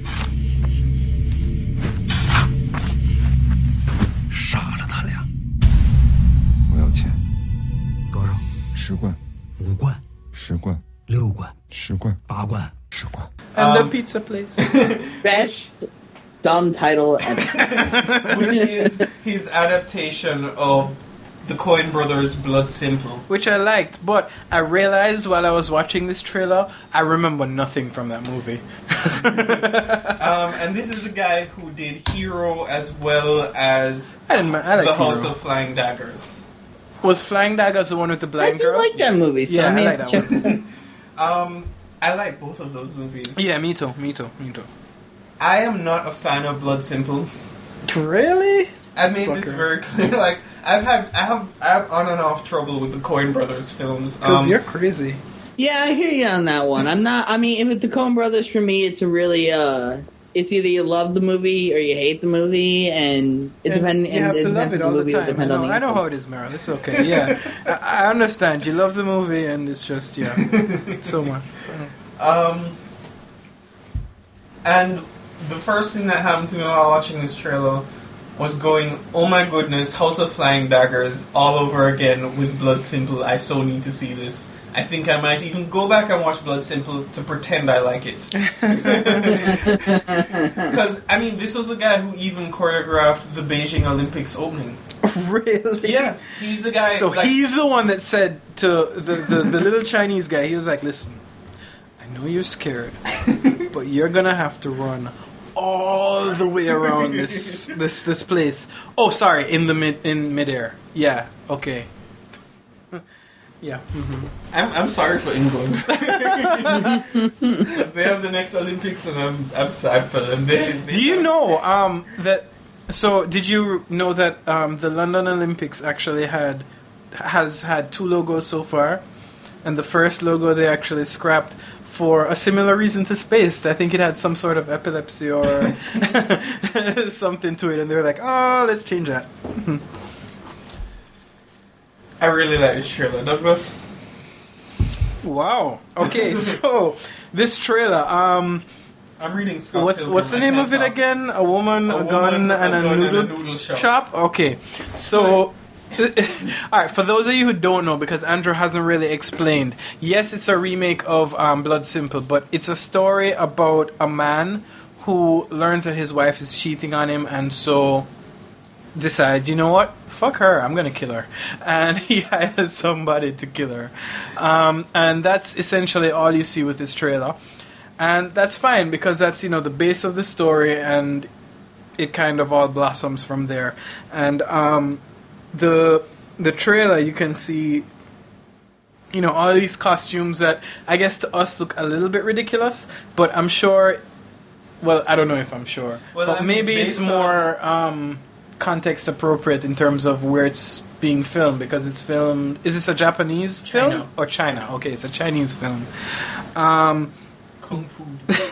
杀了他俩。 我要钱多少 ，10贯 ？5贯、 ，10贯 6贯、 ，10贯 8贯。 ，10贯。 And the pizza place. Best dumb title ever. Which is his adaptation of the Coen Brothers' Blood Simple. Which I liked, but I realized while I was watching this trailer, I remember nothing from that movie. And this is the guy who did Hero as well as I like The House Hero. of Flying Daggers. Was Flying Daggers the one with the I blind do girl? like that movie, so Yeah, I may I have like to that check this out. I like both of those movies. Yeah, me too. I am not a fan of Blood Simple. Really? I've made this Fucker. very clear. Like I have on and off trouble with the Coen Brothers films. Because you're crazy. Yeah, I hear you on that one. I'm not. I mean, if it's the Coen Brothers, for me, it's a really. It's either you love the movie or you hate the movie, and it depends. You have And it to love depends it on all the the movie. It time. depends on the. I know how it is, Meryl. It's okay. Yeah, I understand. You love the movie, and it's just so much. And the first thing that happened to me while watching this trailer was going, oh my goodness, House of Flying Daggers all over again with Blood Simple. I so need to see this. I think I might even go back and watch Blood Simple to pretend I like it. Because, I mean, this was the guy who even choreographed the Beijing Olympics opening. Really? Yeah, he's the guy. So like, he's the one that said to the little Chinese guy, he was like, listen, I know you're scared, but you're gonna have to run all the way around this place. Oh, sorry, in midair. Yeah, okay. Yeah. Mm-hmm. I'm sorry for England. Because they have the next Olympics and I'm sad for them. Do you know that? So did you know that the London Olympics actually has had 2 logos so far, and the first logo they actually scrapped for a similar reason to Spaced. I think it had some sort of epilepsy or something to it, and they were like, "Oh, let's change that." I really like this trailer, Douglas. Wow. Okay, so this trailer. I'm reading Scott Pilgrim. What's the name of it again? A woman, a gun, and a noodle shop. Okay, so. Alright, for those of you who don't know, because Andrew hasn't really explained, yes, it's a remake of Blood Simple, but it's a story about a man who learns that his wife is cheating on him, and so decides, you know what, fuck her, I'm gonna kill her. And he hires somebody to kill her. And that's essentially all you see with this trailer. And that's fine, because that's, the base of the story, and it kind of all blossoms from there. And the trailer, you can see, all these costumes that I guess to us look a little bit ridiculous, but I'm sure, well, I don't know if I'm sure, but maybe it's more context appropriate in terms of where it's being filmed, because it's filmed, is this a Japanese film? Or China? Okay, it's a Chinese film. Kung Fu.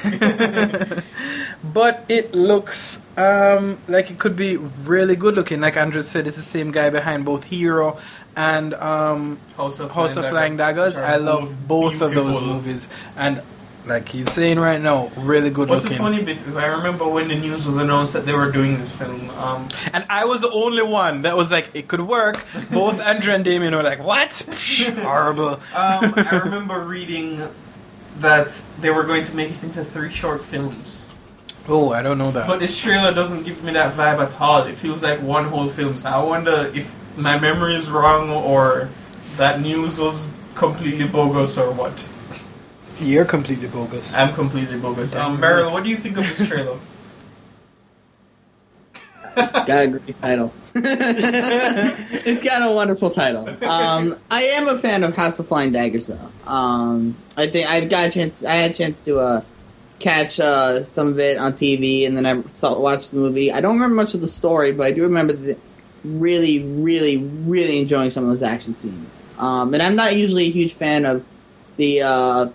But it looks like it could be really good looking. Like Andrew said, it's the same guy behind both Hero and House of Flying Daggers. I love both of those movies. And like he's saying right now, really good looking. What's the funny bit is I remember when the news was announced that they were doing this film. And I was the only one that was like, it could work. Both Andrew and Damien were like, what? Horrible. I remember reading that they were going to make it into 3 short films. Oh, I don't know that. But this trailer doesn't give me that vibe at all. It feels like one whole film. So I wonder if my memory is wrong or that news was completely bogus or what. You're completely bogus. I'm completely bogus. Meryl, what do you think of this trailer? Got a great title. It's got a wonderful title. I am a fan of House of Flying Daggers, though. I think I had a chance to catch some of it on TV, and then I watched the movie. I don't remember much of the story, but I do remember really, really, really enjoying some of those action scenes. And I'm not usually a huge fan of the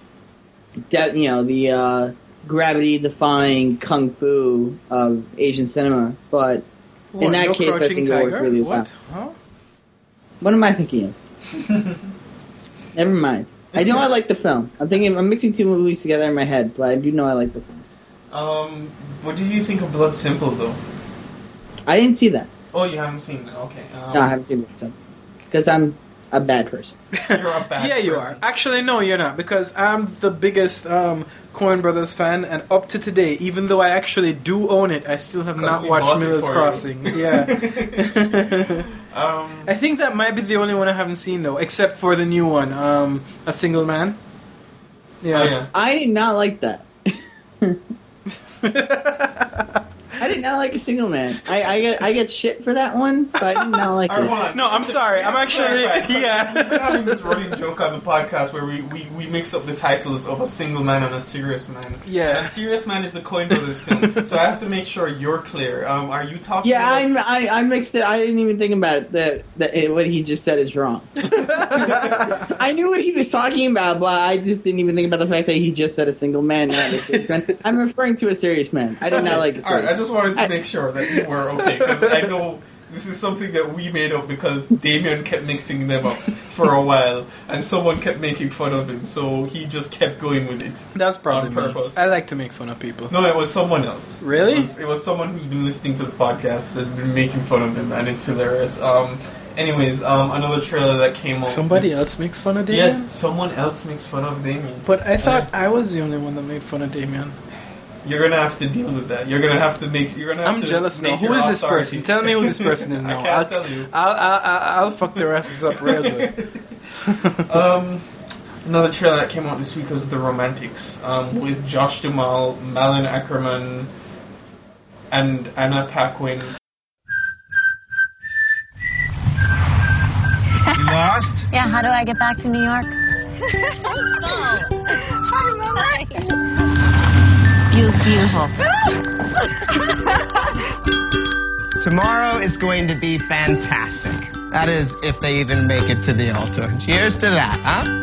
gravity-defying kung fu of Asian cinema, but in that case, I think it worked really well. Huh? What am I thinking of? Never mind. I know I like the film. I'm mixing two movies together in my head, but I do know I like the film. What did you think of Blood Simple, though? I didn't see that. Oh, you haven't seen it? Okay. No, I haven't seen Blood Simple. Because I'm a bad person. You're a bad person. Yeah, you are. Actually, no, you're not. Because I'm the biggest Coen Brothers fan, and up to today, even though I actually do own it, I still have not watched Miller's Crossing. Yeah. I think that might be the only one I haven't seen, though, except for the new one, A Single Man. Yeah. Oh, yeah. I did not like that. I did not like A Single Man. I get shit for that one, but I did not like it. No, I'm sorry. I'm actually... Yeah. We've been having this running joke on the podcast where we mix up the titles of A Single Man and A Serious Man. Yeah. And A Serious Man is the Coen Brothers film, so I have to make sure you're clear. Are you talking Yeah, about... I mixed it. I didn't even think about it, that what he just said is wrong. I knew what he was talking about, but I just didn't even think about the fact that he just said A Single Man, not A Serious Man. I'm referring to A Serious Man. I did not like A Serious Man. Alright, I just wanted to make sure that you were okay, because I know this is something that we made up because Damien kept mixing them up for a while, and someone kept making fun of him, so he just kept going with it. That's probably on purpose. me. I like to make fun of people. No, it was someone else. Really? It was someone who's been listening to the podcast and been making fun of him, and it's hilarious. Anyways, another trailer that came out. Somebody else makes fun of Damien? Yes, someone else makes fun of Damien. But I thought I was the only one that made fun of Damien. You're gonna have to deal with that. You're gonna have to make. You're gonna. Have I'm to jealous now. make Who your is this authority. person? Tell me who this person is now. I can't tell you. I'll fuck their asses up real good. Another trailer that came out this week was The Romantics, with Josh Duhamel, Malin Ackerman, and Anna Paquin. You lost? Yeah, how do I get back to New York? You look beautiful. Tomorrow is going to be fantastic. That is, if they even make it to the altar. Cheers to that,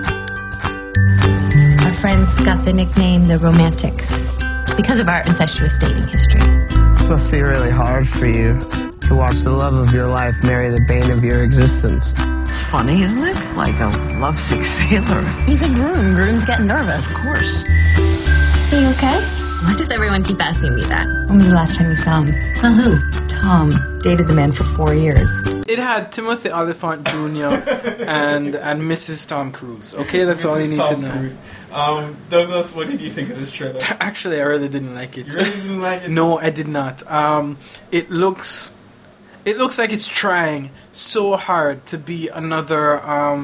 huh? Our friends got the nickname The Romantics because of our incestuous dating history. This must be really hard for you to watch the love of your life marry the bane of your existence. It's funny, isn't it? Like a lovesick sailor. He's a groom. Grooms get nervous. Of course. Are you okay? Why does everyone keep asking me that? When was the last time you saw him? Saw who? Tom. Dated the man for 4 years. It had Timothy Olyphant Jr. and Mrs. Tom Cruise. Okay, that's all you need to know. Cruise. Douglas, what did you think of this trailer? Actually, I really didn't like it. You really didn't like it? No, I did not. It looks like it's trying so hard to be another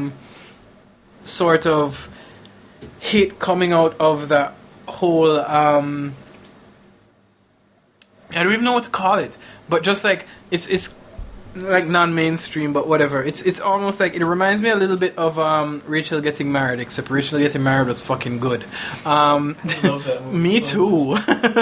sort of hit coming out of the whole I don't even know what to call it, but just like it's like non-mainstream, but whatever. It's almost like it reminds me a little bit of Rachel Getting Married, except Rachel Getting Married was fucking good. I love that movie. Me too.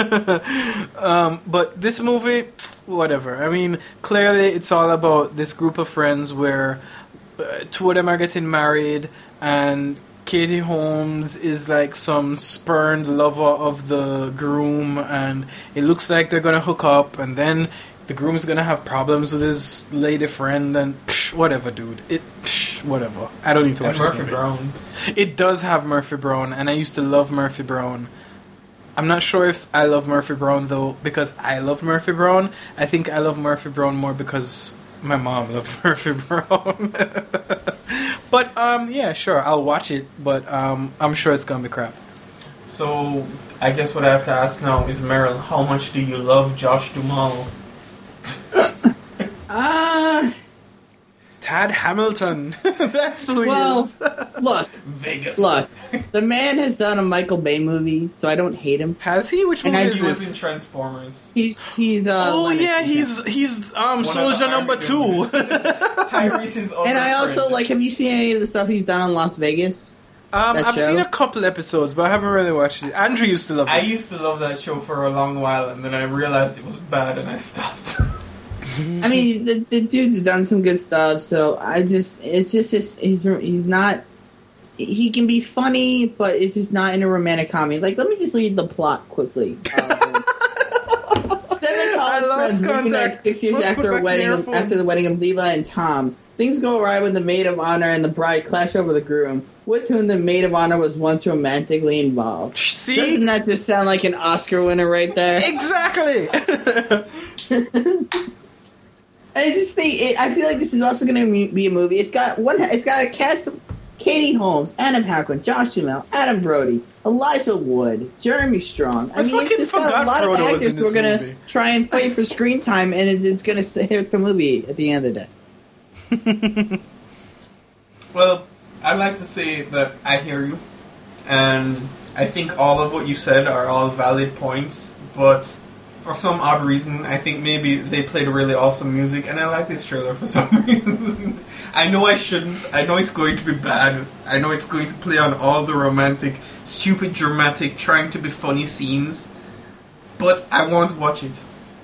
But this movie, whatever. I mean, clearly it's all about this group of friends where two of them are getting married, and Katie Holmes is like some spurned lover of the groom, and it looks like they're gonna hook up, and then the groom's gonna have problems with his lady friend, and whatever, dude. Whatever. I don't need to watch this movie. Murphy Brown. It does have Murphy Brown, and I used to love Murphy Brown. I'm not sure if I love Murphy Brown, though, because I love Murphy Brown. I think I love Murphy Brown more because my mom loved Murphy Brown. But, yeah, sure, I'll watch it, but I'm sure it's gonna be crap. So, I guess what I have to ask now is, Meryl, how much do you love Josh Duhamel? Tad Hamilton. That's who he Well, is. look, Vegas. look. The man has done a Michael Bay movie, so I don't hate him. Has he? Which And movie I- is He was this? in Transformers. He's Oh Leonard yeah, Nimoy. he's of soldier the number Army 2. Tyrese's other And I also friend. like. Have you seen any of the stuff he's done on Las Vegas? That I've show? seen a couple episodes, but I haven't really watched it. Andrew used to love it. I used to love that show for a long while, and then I realized it was bad, and I stopped. I mean, the dude's done some good stuff. So he's not. He can be funny, but it's just not in a romantic comedy. Like, let me just read the plot quickly. 7 college lost friends reconnect contact. 6 years Must put after back the earphone. after the wedding of Leela and Tom. Things go awry when the maid of honor and the bride clash over the groom, with whom the maid of honor was once romantically involved. See? Doesn't that just sound like an Oscar winner right there? Exactly. I just think I feel like this is also going to be a movie. It's got a cast of Katie Holmes, Anna Paquin, Josh Duhamel, Adam Brody, Elijah Wood, Jeremy Strong. I mean, fucking it's just got a forgot lot of Frodo was in actors who are this going to movie. try and fight for screen time, and it's going to hit the movie at the end of the day. Well, I'd like to say that I hear you, and I think all of what you said are all valid points, but for some odd reason, I think maybe they played really awesome music, and I like this trailer for some reason. I know I shouldn't. I know it's going to be bad. I know it's going to play on all the romantic, stupid, dramatic, trying to be funny scenes, but I won't watch it.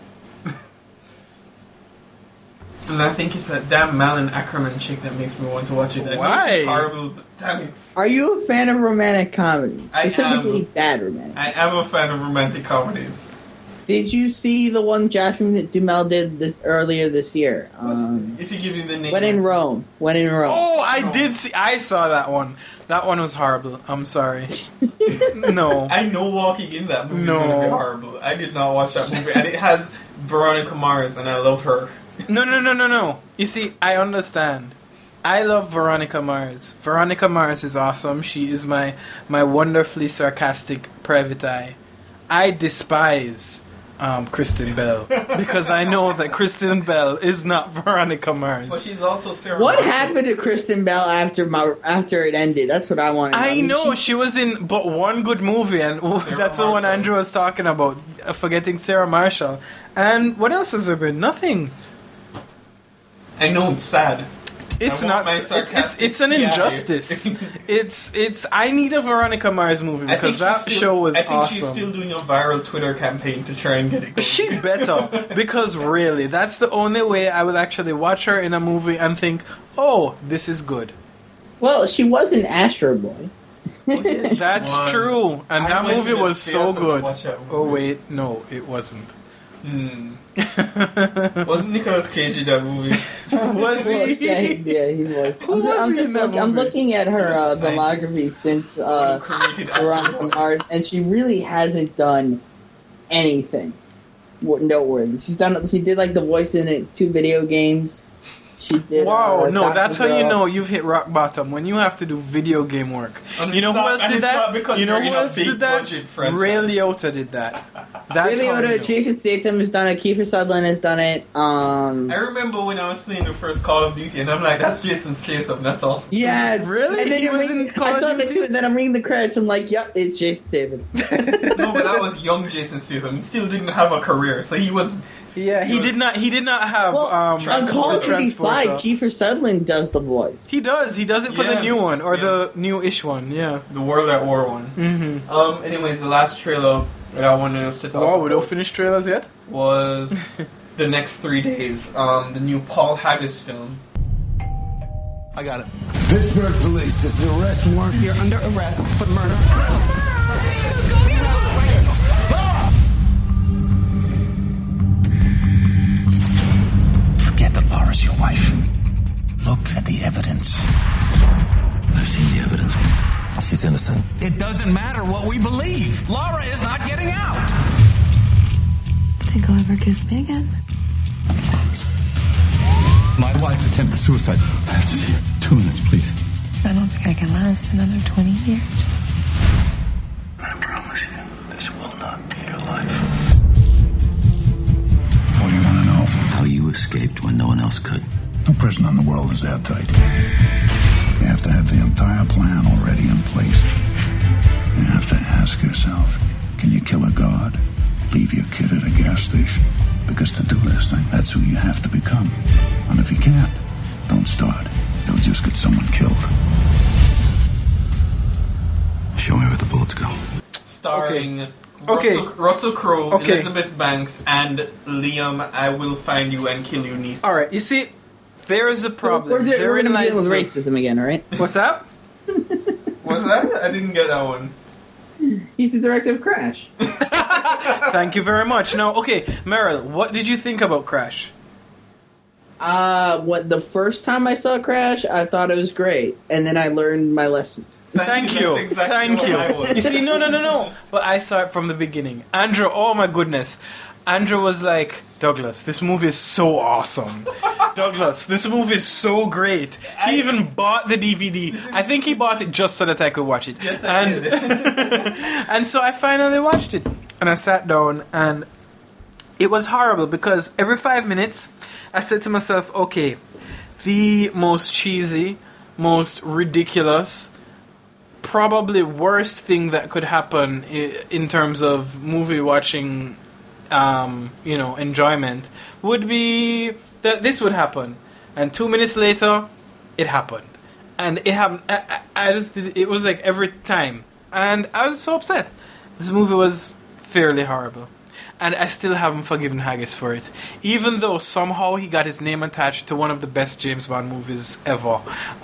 And I think it's that damn Malin Ackerman chick that makes me want to watch it. I know Why? she's horrible, but damn it. Are you a fan of romantic comedies? I am. Specifically bad romantic. I am a fan of romantic comedies. Did you see the one Josh Duhamel did earlier this year? If you give me the name. When in Rome. Oh, I did see. I saw that one. That one was horrible. I'm sorry. No. I know walking in that movie is No. going to be horrible. I did not watch that movie. And it has Veronica Mars, and I love her. No. You see, I understand. I love Veronica Mars. Veronica Mars is awesome. She is my wonderfully sarcastic private eye. I despise Kristen Bell because I know that Kristen Bell is not Veronica Mars. But she's also Sarah What Marshall. happened to Kristen Bell after it ended? That's what I want to know. I know she's- she was in but one good movie, and that's the one Marshall. Andrew was talking about, forgetting Sarah Marshall. And what else has there been? Nothing. I know it's sad. It's I want not. my It's sarcastic an eye. injustice. it's. I need a Veronica Mars movie I think because that she's still- show was I think awesome. she's still doing a viral Twitter campaign to try and get it going. She better, because really, that's the only way I would actually watch her in a movie and think, "Oh, this is good." Well, she was in Astro Boy. That's was. true, and I that went movie to the was so theater to good. watch that movie. Oh wait, no, it wasn't. Wasn't Nicolas Cage in that movie? Was yeah, he? he was. Who was he in that I'm movie? looking at her He was a scientist. filmography since Created Astro Veronica Boy. Mars, and she really hasn't done anything noteworthy. She did like the voice in 2 video games. She did. Wow, no, Gossip that's how you Girl. know you've hit rock bottom when you have to do video game work. And You know it's who not- else and did it's not that? because You know you're who in a else big did that? budget franchise. Ray Liotta did that. That's Ray how you Liotta, know. Jason Statham has done it. Kiefer Sutherland has done it. I remember when I was playing the first Call of Duty, and I'm like, that's Jason Statham, that's awesome. Yes, Really? And then He you're was reading, in Call I of thought that Duty? too. And then I'm reading the credits. I'm like, yep, it's Jason Statham. No, but that was young Jason Statham. He still didn't have a career, so he was... Yeah, he did not. He did not have. Well, on Call of Duty 5, Transporter. Kiefer Sutherland does the voice. He does. He does it for the Yeah. new one or Yeah. the new-ish one. Yeah. The World at War one. Mm-hmm. Anyways, the last trailer that I wanted us to talk Wow, we don't about finish trailers yet. was The Next 3 Days, the new Paul Haggis film. I got it. Pittsburgh police, this is an arrest warrant. You're under arrest for murder. Forget that Laura's your wife. Look at the evidence. I've seen the evidence. She's innocent. It doesn't matter what we believe. Laura is not getting out. Think I'll ever kiss me again? My wife attempted suicide. I have to see her. 2 minutes, please. I don't think I can last another 20 years. I promise you, this will not be your life. What do you want to know? How you escaped when no one else could. No prison in the world is that starring Okay. Russell Crowe, Okay. Elizabeth Banks, and Liam I Will Find You and Kill You Neeson. All right, you see, there is a problem. We're going Therein to lies deal with the- racism again, all right? What's that? Was that? I didn't get that one. He's the director of Crash. Thank you very much. Now, okay, Meryl, what did you think about Crash? What the first time I saw Crash, I thought it was great, and then I learned my lesson. Thank you. That's exactly Thank what you. I was. You see, no. But I saw it from the beginning. Andrew, oh my goodness. Andrew was like, Douglas, this movie is so awesome. Douglas, this movie is so great. He even bought the DVD. I think he bought it just so that I could watch it. Yes, I did. And so I finally watched it. And I sat down and it was horrible because every 5 minutes I said to myself, okay, the most cheesy, most ridiculous, probably worst thing that could happen in terms of movie watching, enjoyment would be that this would happen. And 2 minutes later, it happened. And it happened. I just did, it was like every time. And I was so upset. This movie was fairly horrible. And I still haven't forgiven Haggis for it. Even though somehow he got his name attached to one of the best James Bond movies ever.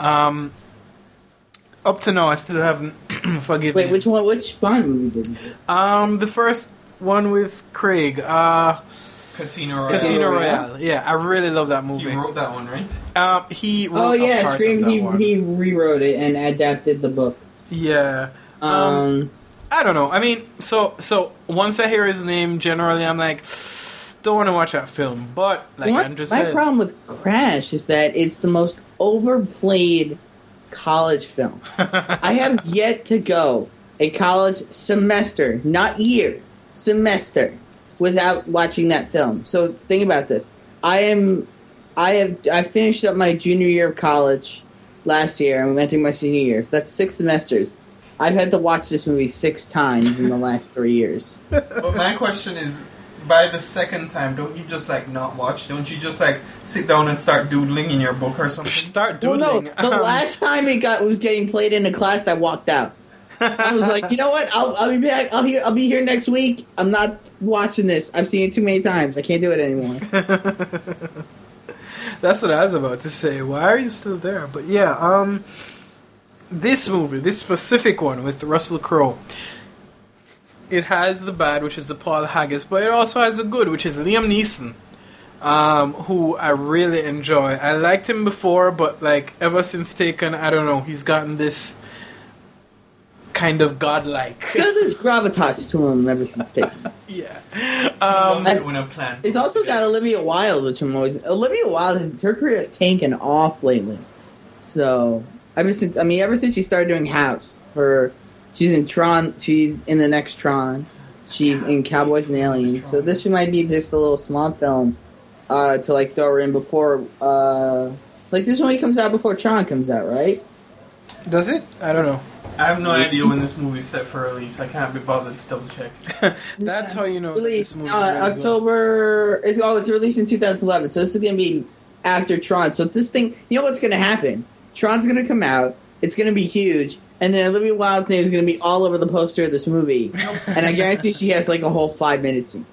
Up to now, I still haven't forgiven Wait, him. which one? Which Bond movie did you do? The first one with Craig. Casino Royale. Casino Royale. Yeah, I really love that movie. He wrote that one, right? He wrote Oh a yeah, part Scream. of that one. He rewrote it and adapted the book. Yeah. I don't know. I mean, so once I hear his name, generally I'm like, don't want to watch that film. But like Andrew my said, problem with Crash is that it's the most overplayed college film. I have yet to go a college semester, not year, semester, without watching that film. So think about this. I finished up my junior year of college last year. I'm entering my senior year. So that's 6 semesters. I've had to watch this movie 6 times in the last 3 years. But my question is, by the second time, don't you just like not watch? Don't you just like sit down and start doodling in your book or something? Start Well, doodling. no, the last time it was getting played in a class, I walked out. I was like, you know what? I'll be back. I'll be here next week. I'm not watching this. I've seen it too many times. I can't do it anymore. That's what I was about to say. Why are you still there? But yeah, this movie, this specific one with Russell Crowe, it has the bad, which is the Paul Haggis, but it also has the good, which is Liam Neeson, who I really enjoy. I liked him before, but like ever since Taken, I don't know, he's gotten this kind of godlike. He's got this gravitas to him ever since Taken. Yeah. When I plan. It's also got Olivia Wilde, which I'm always... Olivia Wilde, her career has taken off lately. So, ever since she started doing House, she's in Tron, she's in the next Tron, she's in Cowboys and Aliens, so this might be just a little small film to like throw her in before, like this movie comes out before Tron comes out, right? Does it? I don't know. I have no idea when this movie's set for release. I can't be bothered to double check. That's how you know Release this movie's really good. October. It's released in 2011, so this is gonna be after Tron. So this thing, you know what's gonna happen? Tron's gonna come out. It's gonna be huge, and then Olivia Wilde's name is gonna be all over the poster of this movie, and I guarantee she has like a whole 5-minute scene.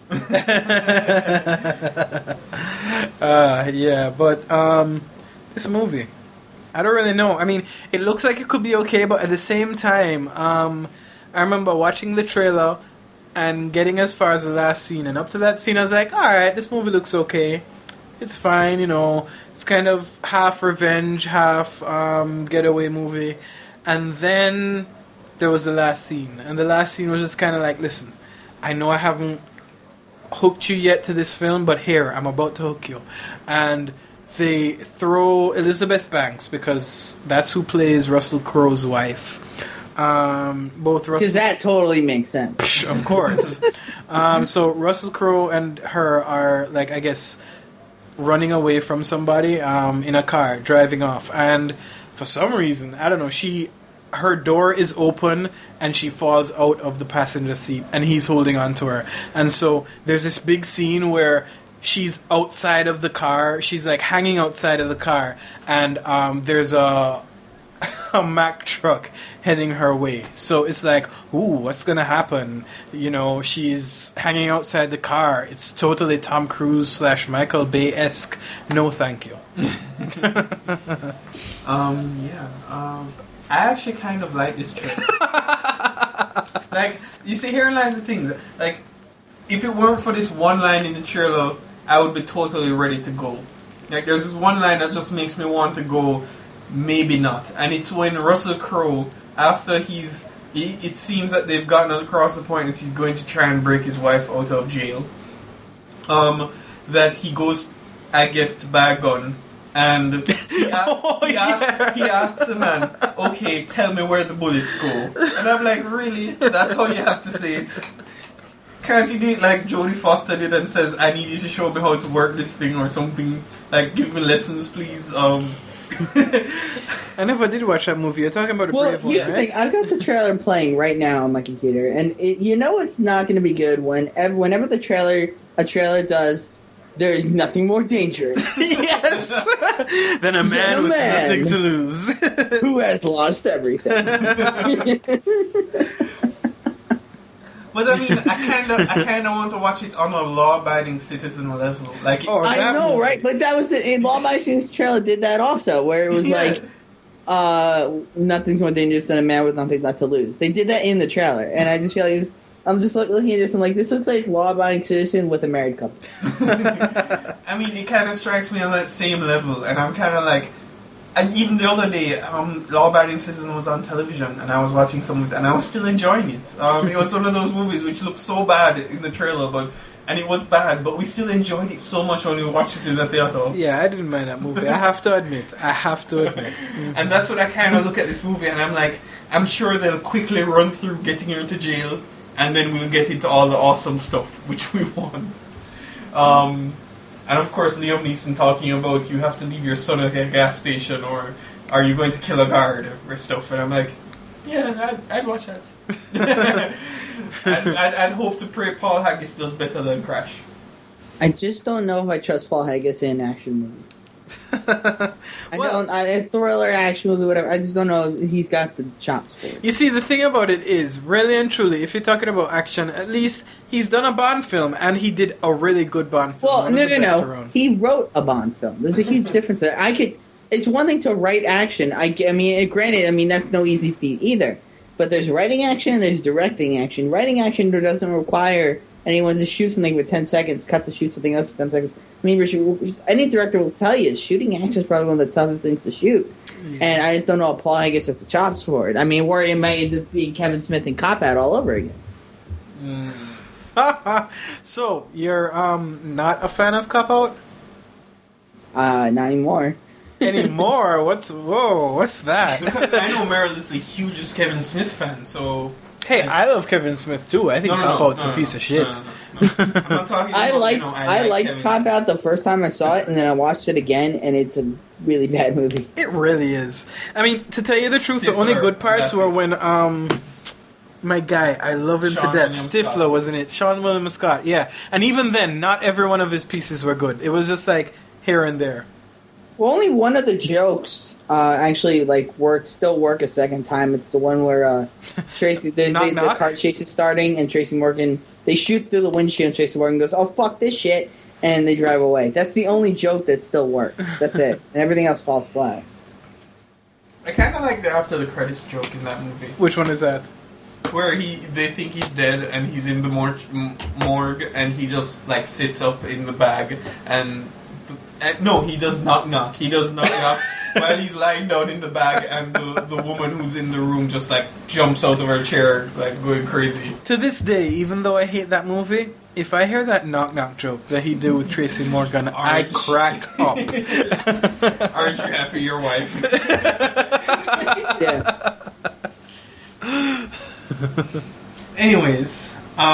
Yeah, but this movie, I don't really know. I mean, it looks like it could be okay, but at the same time, I remember watching the trailer and getting as far as the last scene, and up to that scene I was like, alright, this movie looks okay. It's fine, you know. It's kind of half revenge, half getaway movie. And then there was the last scene. And the last scene was just kind of like, listen, I know I haven't hooked you yet to this film, but here, I'm about to hook you. And they throw Elizabeth Banks, because that's who plays Russell Crowe's wife. Because that totally makes sense. Of course. So Russell Crowe and her are, like, I guess, running away from somebody in a car, driving off. And for some reason, I don't know, her door is open and she falls out of the passenger seat and he's holding on to her. And so there's this big scene where she's outside of the car. She's like hanging outside of the car, and there's a a Mack truck heading her way. So it's like, ooh, what's gonna happen? You know, she's hanging outside the car. It's totally Tom Cruise / Michael Bay-esque. No, thank you. I actually kind of like this trailer. Like, you see, here lies the things. Like, if it weren't for this one line in the trailer, I would be totally ready to go. Like, there's this one line that just makes me want to go, maybe not. And it's when Russell Crowe, after it seems that they've gotten across the point that he's going to try and break his wife out of jail, that he goes, I guess, to buy a gun. And he asks the man, okay, tell me where the bullets go. And I'm like, really? That's how you have to say it? Can't he do it like Jodie Foster did and says, I need you to show me how to work this thing or something? Like, give me lessons, please. I never did watch that movie. You're talking about a Brave One, here's the thing. I've got the trailer playing right now on my computer, and it's not going to be good whenever a trailer does. There is nothing more dangerous. Yes! than a man with nothing to lose. Who has lost everything. But I mean, I kind of want to watch it on a law-abiding citizen level. Like, I know, right? But that was the law-abiding citizen trailer did that also, where it was like, nothing's more dangerous than a man with nothing left to lose. They did that in the trailer, and I just feel like I'm just looking at this and like, this looks like law-abiding citizen with a married couple. I mean, it kind of strikes me on that same level, and I'm kind of like, and even the other day, Law-Abiding Citizen was on television, and I was watching some of it, and I was still enjoying it. It was one of those movies which looked so bad in the trailer, and it was bad, but we still enjoyed it so much when we watched it in the theater. Yeah, I didn't mind that movie. I have to admit. Mm-hmm. And that's what I kind of look at this movie, and I'm like, I'm sure they'll quickly run through getting her into jail, and then we'll get into all the awesome stuff which we want. And of course, Liam Neeson talking about you have to leave your son at a gas station, or are you going to kill a guard, or stuff. And I'm like, yeah, I'd watch that. I'd hope to pray Paul Haggis does better than Crash. I just don't know if I trust Paul Haggis in an action movie. A thriller, action movie, whatever. I just don't know if he's got the chops for it. You see, the thing about it is, really and truly, if you're talking about action, at least he's done a Bond film, and he did a really good Bond film. Well, no. He wrote a Bond film. There's a huge difference there. It's one thing to write action. Granted, that's no easy feat either. But there's writing action and there's directing action. Writing action doesn't require anyone to shoot something for 10 seconds, cut to shoot something up for 10 seconds. I mean, Richard, any director will tell you, shooting action is probably one of the toughest things to shoot. Yeah. And I just don't know if Paul Haggis has the chops for it. I mean, where it might end up being Kevin Smith and Cop Out all over again. So, you're not a fan of Cop Out? Not anymore. Anymore? What's that? Because I know Meryl is the hugest Kevin Smith fan, so... Hey, I love Kevin Smith too. I think Cop Out's a piece of shit. No. I'm not talking about, I liked Cop Out the first time I saw it, and then I watched it again, and it's a really bad movie. It really is. I mean, to tell you the truth, the only good parts were when my guy, I love him to death, Stifler was in it. Sean William Scott, yeah. And even then, not every one of his pieces were good. It was just like here and there. Well, only one of the jokes actually still work a second time. It's the one where Tracy, the car chase is starting, and Tracy Morgan, they shoot through the windshield, and Tracy Morgan goes, "Oh fuck this shit," and they drive away. That's the only joke that still works. That's it, and everything else falls flat. I kind of like the after the credits joke in that movie. Which one is that? Where they think he's dead, and he's in the morgue, and he just sits up in the bag and. No, he does not knock. He does not knock while he's lying down in the bag, and the woman who's in the room just jumps out of her chair, going crazy. To this day, even though I hate that movie, if I hear that knock joke that he did with Tracy Morgan, I crack up. Aren't you happy your wife? Yeah. Anyways,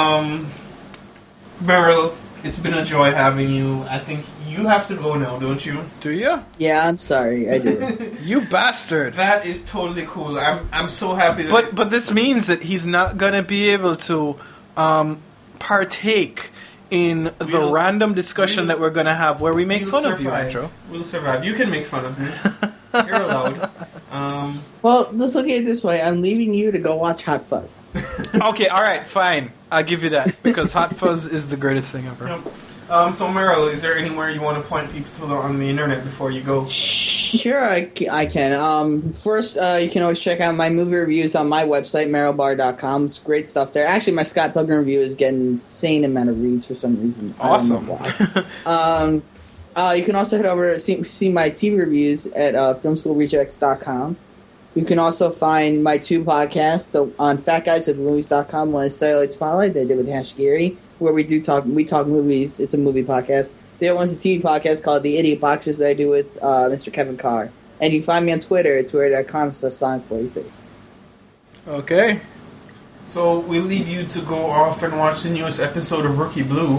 Meryl, it's been a joy having you. I think you have to go now, don't you? Do you? Yeah, I'm sorry, I do. You bastard! That is totally cool. I'm so happy that. But this means that he's not gonna be able to partake in the random discussion that we're gonna have, where we make fun of you, Andrew. We'll survive. You can make fun of me. You're allowed. Well, let's look at it this way. I'm leaving you to go watch Hot Fuzz. Okay, alright, fine. I'll give you that. Because Hot Fuzz is the greatest thing ever. Yep. So, Meryl, is there anywhere you want to point people to on the internet before you go? Sure, I can. First, you can always check out my movie reviews on my website, merylbar.com. It's great stuff there. Actually, my Scott Pilgrim review is getting an insane amount of reads for some reason. Awesome. I don't know why. You can also head over to see my TV reviews at filmschoolrejects.com. You can also find my two podcasts on fatguysofmovies.com. One is Celluloid Spotlight that I did with Hash Gary, where we talk movies. It's a movie podcast. The other one's a TV podcast called The Idiot Boxers that I do with Mr. Kevin Carr. And you can find me on Twitter at twitter.com/Sonic43. Okay. So we leave you to go off and watch the newest episode of Rookie Blue.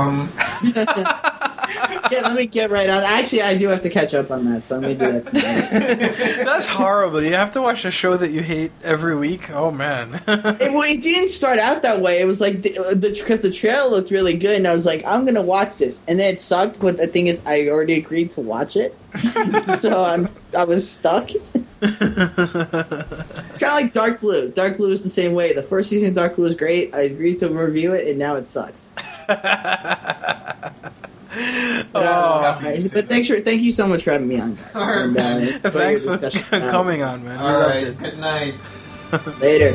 Yeah, let me get right on. Actually, I do have to catch up on that, so I'm going to do that tonight. That's horrible. You have to watch a show that you hate every week? Oh, man. It didn't start out that way. It was like, because the trailer looked really good, and I was like, I'm going to watch this. And then it sucked, but the thing is, I already agreed to watch it. So I was stuck. It's kind of like Dark Blue. Dark Blue is the same way. The first season of Dark Blue was great. I agreed to review it, and now it sucks. But thank you so much for having me on. All right, thanks for coming on, man. All right, good night. Later.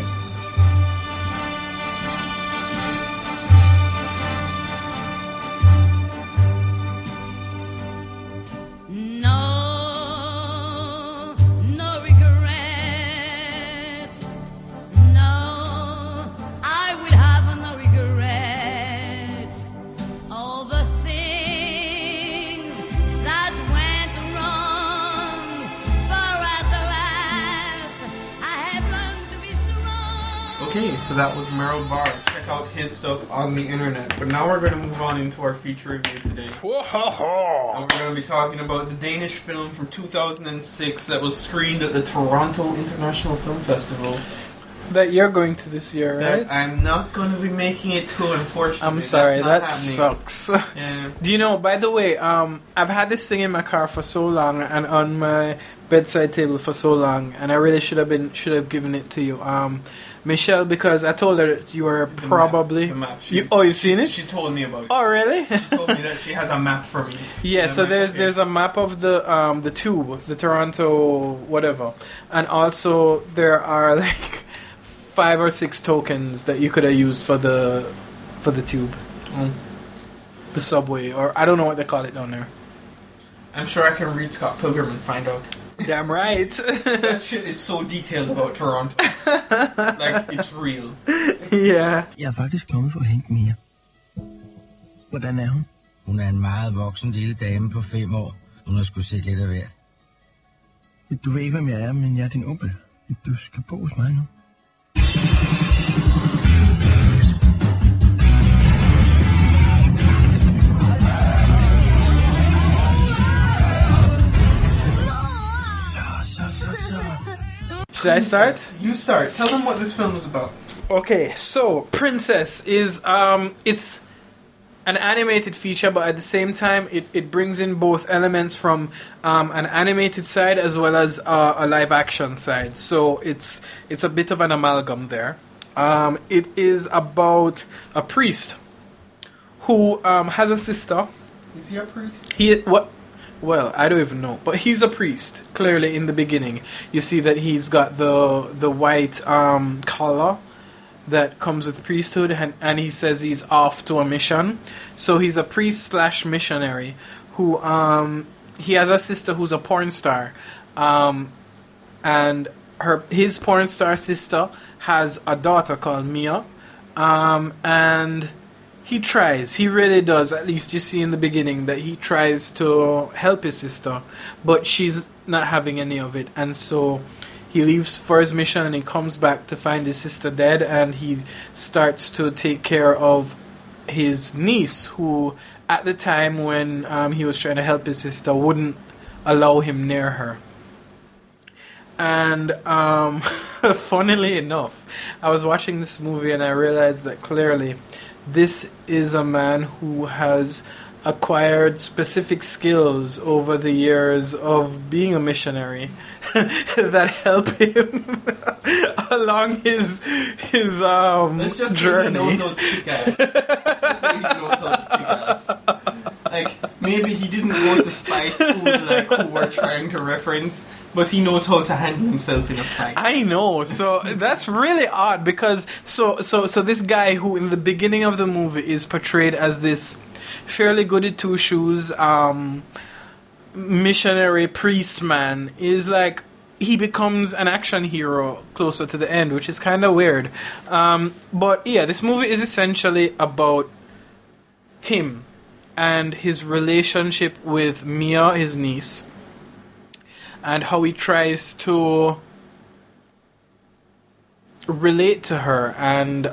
No regrets. No, I will have no regrets. All the things that went wrong, for at the last I have learned to be strong. Okay, so that was Meryl Barr. Check out his stuff on the internet. But now we're going to move on into our feature review today. And we're going to be talking about the Danish film from 2006 that was screened at the Toronto International Film Festival. That you're going to this year, right? That I'm not going to be making it to, unfortunately. I'm sorry, that happening. sucks. Yeah. Do you know, by the way, I've had this thing in my car for so long and on my bedside table for so long, and I really should have given it to you. Michelle, because I told her that you were probably... The map. You've seen it? She told me about it. Oh, really? She told me that she has a map for me. Yeah, so there's a map of the tube, the Toronto whatever, and also there are like 5 or 6 tokens that you could have used for the tube, the subway, or I don't know what they call it down there. I'm sure I can read Scott Pilgrim and find out. Damn right. That shit is so detailed about Toronto. Like, it's real. Yeah. Jeg er faktisk kommet for at hente Mia. Hvordan er hun? Hun er en meget voksen lille dame på 5 år. Hun har sgu set lidt af hvert. Du ved ikke, hvem jeg er, men jeg er din onkel. Du skal bo hos mig nu. Should I start? You start. Tell them what this film is about. Okay, so Princess is it's an animated feature, but at the same time it brings in both elements from an animated side as well as a live action side. So it's a bit of an amalgam there. It is about a priest who has a sister. Is he a priest? Well, I don't even know, but he's a priest. Clearly, in the beginning, you see that he's got the white collar that comes with priesthood, and he says he's off to a mission. So he's a priest / missionary who he has a sister who's a porn star, and his porn star sister has a daughter called Mia, and he tries. He really does. At least you see in the beginning that he tries to help his sister, but she's not having any of it. And so he leaves for his mission and he comes back to find his sister dead, and he starts to take care of his niece, who at the time when he was trying to help his sister wouldn't allow him near her. And funnily enough, I was watching this movie and I realized that clearly this is a man who has acquired specific skills over the years of being a missionary that help him along his Let's just journey. say he knows how to kick ass. Let's say he knows how to kick ass. Like, maybe he didn't go to Spice School like who we're trying to reference, but he knows how to handle himself in a fight. I know, so that's really odd because so this guy who in the beginning of the movie is portrayed as this fairly goody two shoes missionary priest man is like he becomes an action hero closer to the end, which is kind of weird. But yeah, this movie is essentially about him and his relationship with Mia, his niece, and how he tries to relate to her and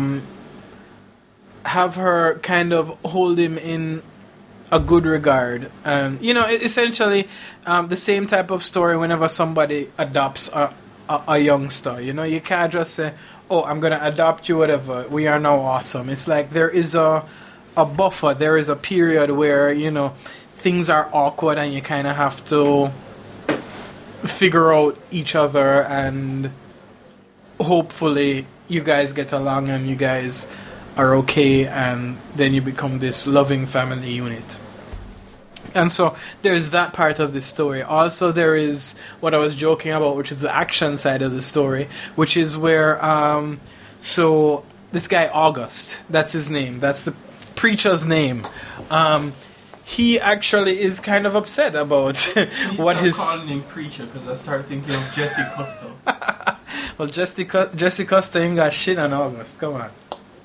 have her kind of hold him in a good regard. And, you know, essentially the same type of story whenever somebody adopts a youngster. You know, you can't just say, oh, I'm going to adopt you, whatever. We are now awesome. It's like there is a buffer. There is a period where, you know, things are awkward and you kind of have to figure out each other, and hopefully you guys get along and you guys are okay, and then you become this loving family unit. And so there's that part of the story. Also, there is what I was joking about, which is the action side of the story, which is where so this guy August, that's his name, that's the preacher's name. He actually is kind of upset about what his... calling him preacher because I started thinking of Jesse Custer. Well, Jesse Custer ain't got shit on August. Come on.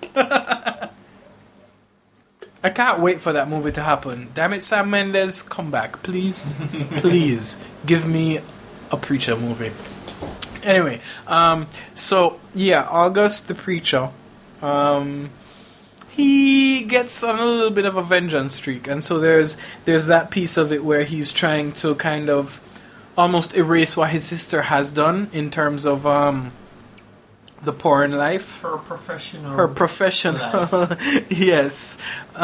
I can't wait for that movie to happen. Damn it, Sam Mendes, come back, please. Please give me a preacher movie. Anyway, so yeah, August the preacher. He gets on a little bit of a vengeance streak, and so there's that piece of it where he's trying to kind of almost erase what his sister has done in terms of the porn life. Her professional life. Yes.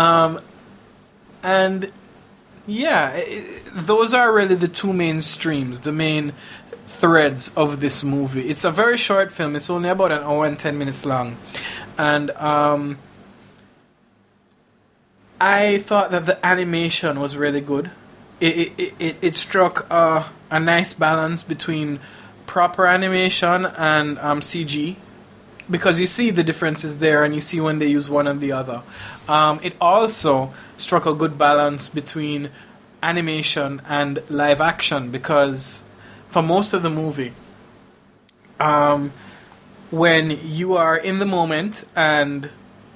And yeah, those are really the two main streams, the main threads of this movie. It's a very short film. It's only about an hour and 10 minutes long. And I thought that the animation was really good. It struck a nice balance between proper animation and CG, because you see the differences there and you see when they use one and the other. It also struck a good balance between animation and live action, because for most of the movie, when you are in the moment and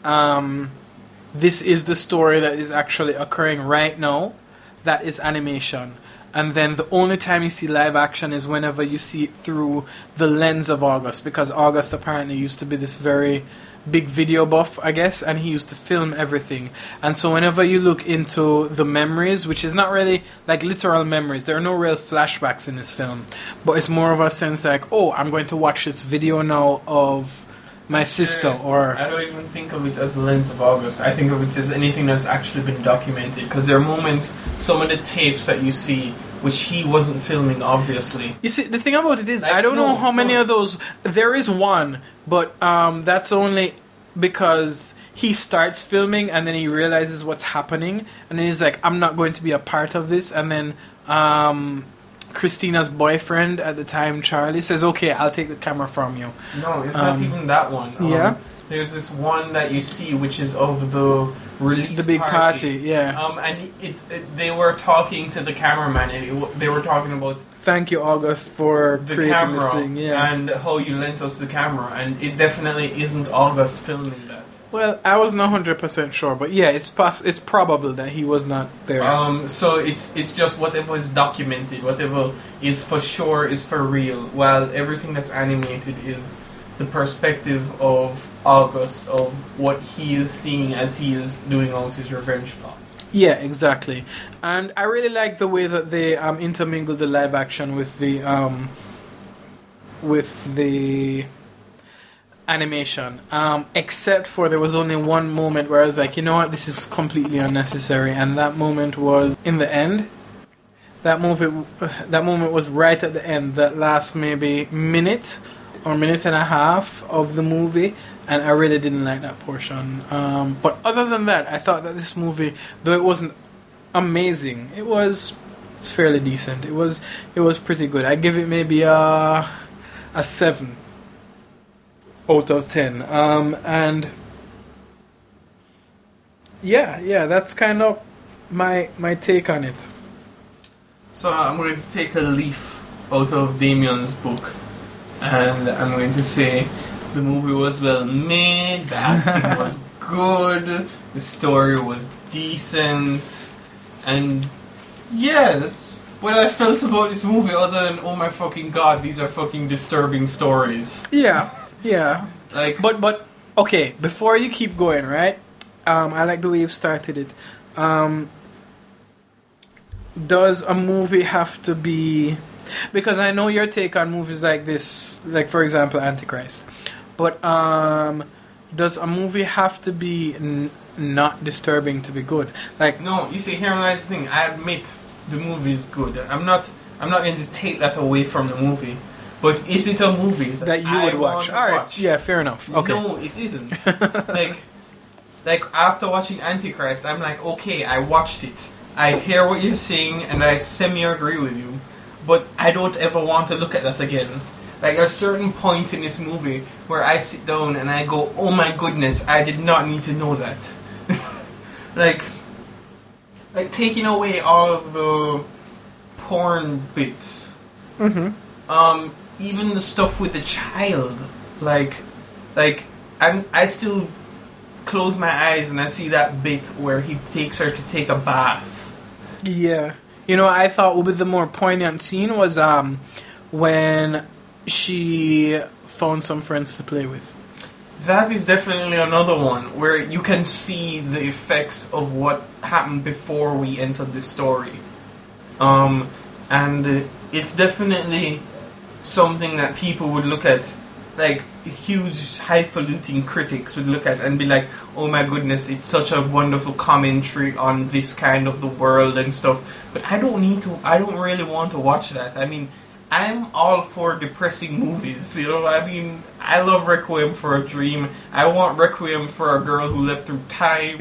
this is the story that is actually occurring right now, that is animation. And then the only time you see live action is whenever you see it through the lens of August, because August apparently used to be this very big video buff, I guess, and he used to film everything. And so whenever you look into the memories, which is not really like literal memories, there are no real flashbacks in this film, but it's more of a sense like, oh, I'm going to watch this video now of my sister, or... I don't even think of it as the lens of August. I think of it as anything that's actually been documented, because there are moments, some of the tapes that you see, which he wasn't filming, obviously. You see, the thing about it is, I don't know how many of those... There is one, but that's only because he starts filming and then he realizes what's happening, and then he's like, I'm not going to be a part of this, and then... Christina's boyfriend at the time, Charlie, says, okay, I'll take the camera from you. No, it's not even that one. Yeah? There's this one that you see, which is of the release The big party, yeah. And they were talking to the cameraman, and they were talking about... Thank you, August, for the creating camera this thing, yeah. and how you lent us the camera, and it definitely isn't August filming that. Well, I wasn't 100% sure, but yeah, it's probable that he was not there. So it's just whatever is documented, whatever is for sure is for real, while everything that's animated is the perspective of August, of what he is seeing as he is doing out his revenge plot. Yeah, exactly. And I really like the way that they intermingle the live action with the animation, except for there was only one moment where I was like, you know what, this is completely unnecessary, and that moment was in the end. That moment was right at the end, that last maybe minute or minute and a half of the movie, and I really didn't like that portion. But other than that, I thought that this movie, though it wasn't amazing, it's fairly decent. It was pretty good. I give it maybe a 7 out of 10. And yeah, that's kind of my take on it. So I'm going to take a leaf out of Damien's book, and I'm going to say the movie was well made, the acting was good, the story was decent, and yeah, that's what I felt about this movie, other than, oh my fucking god, these are fucking disturbing stories. Yeah. Like, but okay, before you keep going, right? I like the way you've started it. Does a movie have to be... Because I know your take on movies like this, like for example Antichrist, but does a movie have to be not disturbing to be good? Like, no, you see, here lies the thing. I admit the movie is good. I'm not going to take that away from the movie. But is it a movie that you would watch? All right, watch? Yeah, fair enough. Okay. No, it isn't. like after watching Antichrist, I'm like, okay, I watched it. I hear what you're saying, and I semi-agree with you. But I don't ever want to look at that again. Like, there's certain points in this movie where I sit down and I go, oh my goodness, I did not need to know that. like taking away all of the porn bits. Mm-hmm. Even the stuff with the child. I still close my eyes and I see that bit where he takes her to take a bath. Yeah. You know, I thought would be the more poignant scene was when she found some friends to play with. That is definitely another one where you can see the effects of what happened before we entered the story. And it's definitely something that people would look at, like huge highfalutin critics would look at and be like, oh my goodness, it's such a wonderful commentary on this kind of the world and stuff. But I don't really want to watch that. I mean, I'm all for depressing movies, you know. I mean, I love Requiem for a Dream. I want Requiem for a Girl Who Leapt Through Time.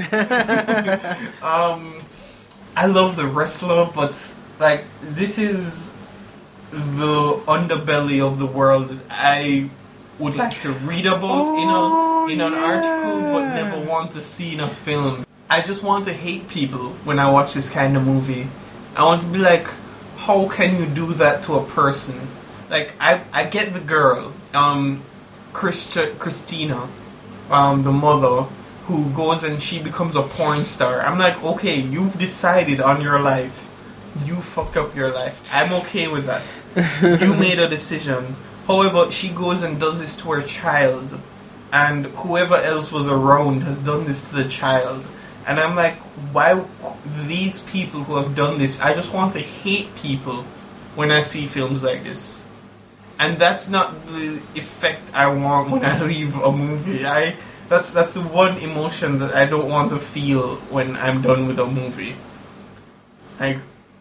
I love The Wrestler, but like, this is the underbelly of the world that I would like to read about in an article, but never want to see in a film. I just want to hate people when I watch this kind of movie. I want to be like, how can you do that to a person? Like, I get the girl, Christina, the mother, who goes and she becomes a porn star. I'm like, okay, you've decided on your life. You fucked up your life. I'm okay with that. You made a decision. However, she goes and does this to her child, and whoever else was around has done this to the child. And I'm like, why these people who have done this? I just want to hate people when I see films like this. And that's not the effect I want when I leave a movie. That's the one emotion that I don't want to feel when I'm done with a movie. Like,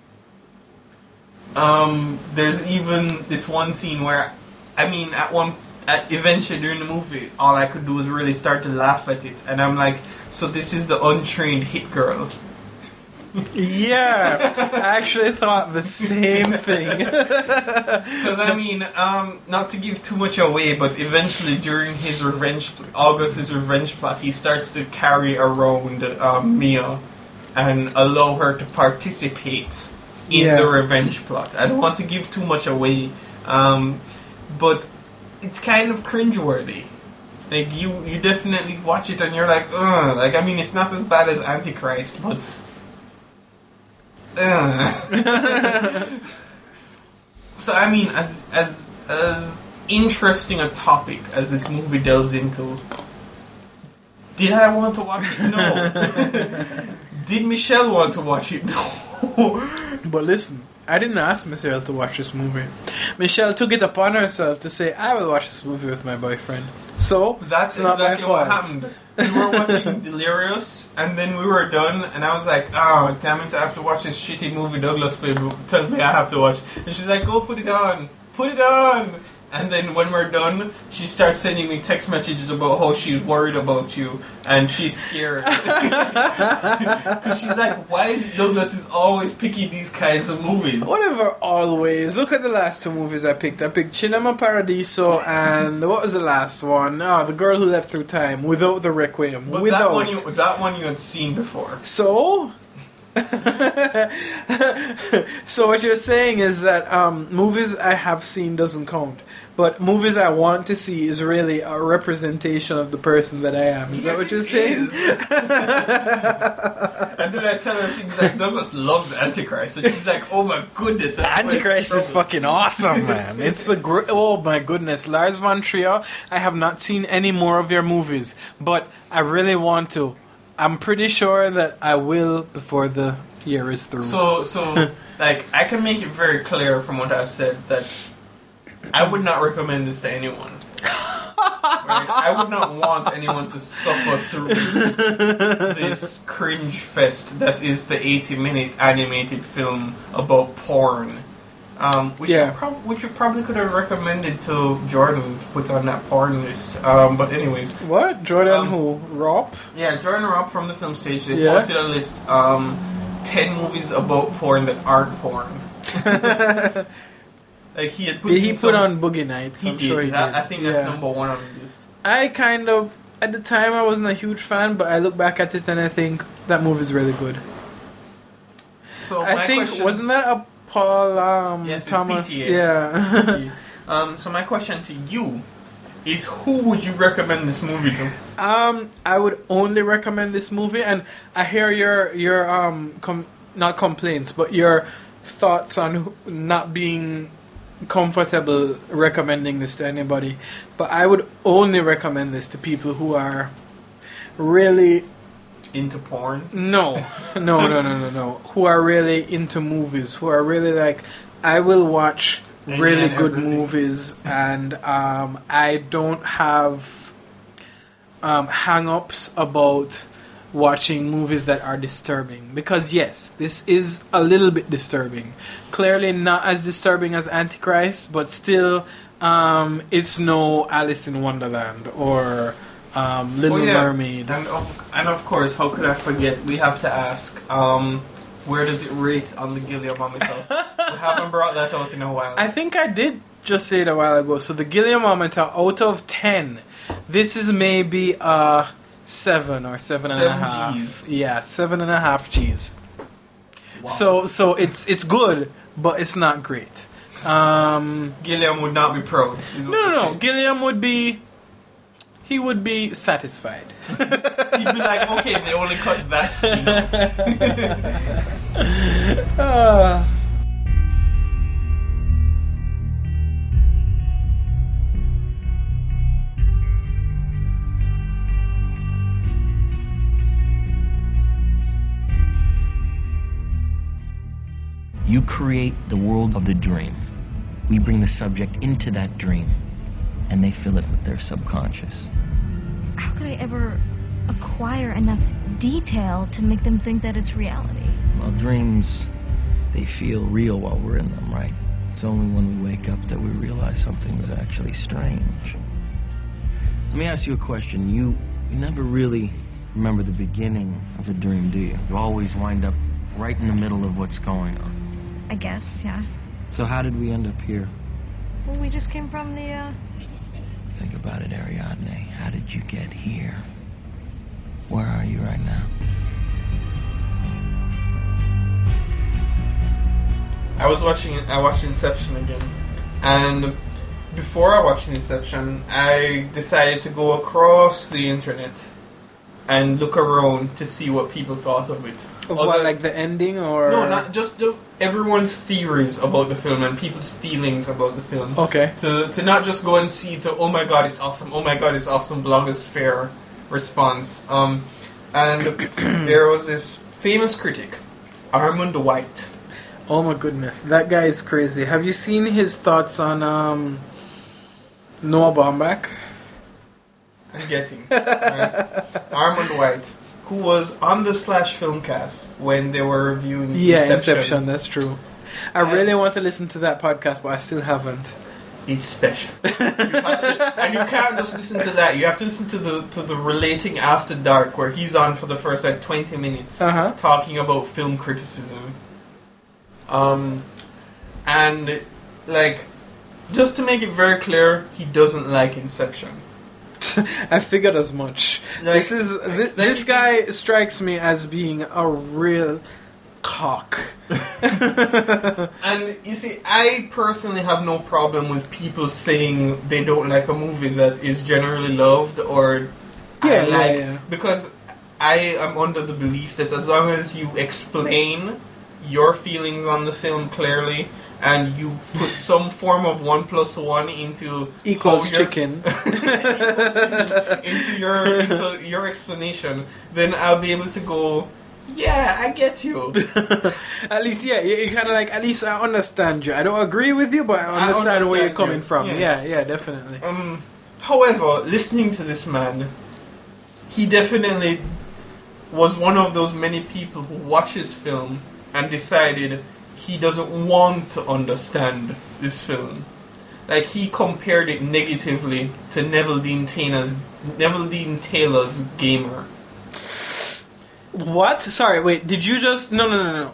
there's even this one scene where, I mean, eventually during the movie, all I could do was really start to laugh at it, and I'm like, so this is the untrained hit girl. Yeah, I actually thought the same thing. Because I mean, not to give too much away, but eventually during his August's revenge plot, he starts to carry around Mia and allow her to participate in the revenge plot. I don't want to give too much away, but it's kind of cringeworthy. Like, you definitely watch it and you're like, ugh. Like, I mean, it's not as bad as Antichrist, but so I mean, as interesting a topic as this movie delves into, did I want to watch it? No. Did Michelle want to watch it? No. But listen, I didn't ask Michelle to watch this movie. Michelle took it upon herself to say, I will watch this movie with my boyfriend. So, that's not exactly my fault. what happened. We were watching Delirious, and then we were done, and I was like, oh, damn it, I have to watch this shitty movie Douglas tells me I have to watch. And she's like, go put it on. Put it on! And then when we're done, she starts sending me text messages about how she's worried about you, and she's scared. Because she's like, why is Douglas is always picking these kinds of movies? Whatever, always. Look at the last two movies I picked. I picked Cinema Paradiso and what was the last one? Oh, The Girl Who Leapt Through Time, without the Requiem. But without. that one you had seen before. So? So what you're saying is that movies I have seen doesn't count, but movies I want to see is really a representation of the person that I am. Is that what you're saying? And then I tell her things like Douglas loves Antichrist, and she's like, "Oh my goodness, Antichrist is fucking awesome, man! It's the oh my goodness, Lars von Trier. I have not seen any more of your movies, but I really want to. I'm pretty sure that I will before the year is through. So like, I can make it very clear from what I've said that I would not recommend this to anyone. Right? I would not want anyone to suffer through this cringe fest that is the 80-minute animated film about porn. Which you probably could have recommended to Jordan to put on that porn list. But anyways. What? Jordan who? Ropp? Yeah, Jordan Ropp from the Film Stage. They posted a list, 10 movies about porn that aren't porn. Like he had put put on Boogie Nights? I'm sure he did. I think that's number one on the list. I kind of, at the time I wasn't a huge fan, but I look back at it and I think that movie's really good. So I think, wasn't that a Paul Thomas? PTA. Yeah. So my question to you is, who would you recommend this movie to? I would only recommend this movie, and I hear your not complaints, but your thoughts on not being comfortable recommending this to anybody. But I would only recommend this to people who are really into porn. No. Who are really into movies? Who are really like, I will watch really good movies, and I don't have hang-ups about watching movies that are disturbing. Because yes, this is a little bit disturbing. Clearly not as disturbing as Antichrist, but still it's no Alice in Wonderland or Little Mermaid. And of course, how could I forget, we have to ask, where does it rate on the Guillemometer? We haven't brought that out in a while. I think I did just say it a while ago. So the Guillemometer, out of 10, this is maybe 7 or 7.5. G's. Yeah, 7.5 G's. Wow. So it's good, but it's not great. Gilliam would not be proud. No. Gilliam would be. He would be satisfied. He'd be like, okay, they only cut that scene out. You create the world of the dream. We bring the subject into that dream, and they fill it with their subconscious. How could I ever acquire enough detail to make them think that it's reality? Well, dreams, they feel real while we're in them, right? It's only when we wake up that we realize something was actually strange. Let me ask you a question. You never really remember the beginning of a dream, do you? You always wind up right in the middle of what's going on. I guess, yeah. So how did we end up here? Well, we just came from the, Think about it, Ariadne. How did you get here? Where are you right now? I watched Inception again. And before I watched Inception, I decided to go across the internet and look around to see what people thought of it. Of what, like the ending, or no, not just everyone's theories about the film and people's feelings about the film. Okay. To not just go and see the "oh my god, it's awesome," blogosphere response. And there was this famous critic, Armand White. Oh my goodness, that guy is crazy. Have you seen his thoughts on Noah Baumbach? I'm getting right. Armand White, who was on the Slash Filmcast when they were reviewing Inception, that's true. I really want to listen to that podcast, but I still haven't. It's special. And you can't just listen to that. You have to listen to the Relating After Dark, where he's on for the first 20 minutes talking about film criticism. And just to make it very clear, he doesn't like Inception. I figured as much. This guy strikes me as being a real cock. And you see, I personally have no problem with people saying they don't like a movie that is generally loved or because I am under the belief that as long as you explain your feelings on the film clearly and you put some form of 1 + 1 into equals chicken into your explanation, then I'll be able to go, yeah, I get you. At least, you kind of at least I understand you. I don't agree with you, but I understand where you're coming from. Yeah, definitely. However, listening to this man, he definitely was one of those many people who watches film and decided he doesn't want to understand this film. He compared it negatively to Neville Dean Taylor's Gamer. What? Sorry, wait, did you just... No.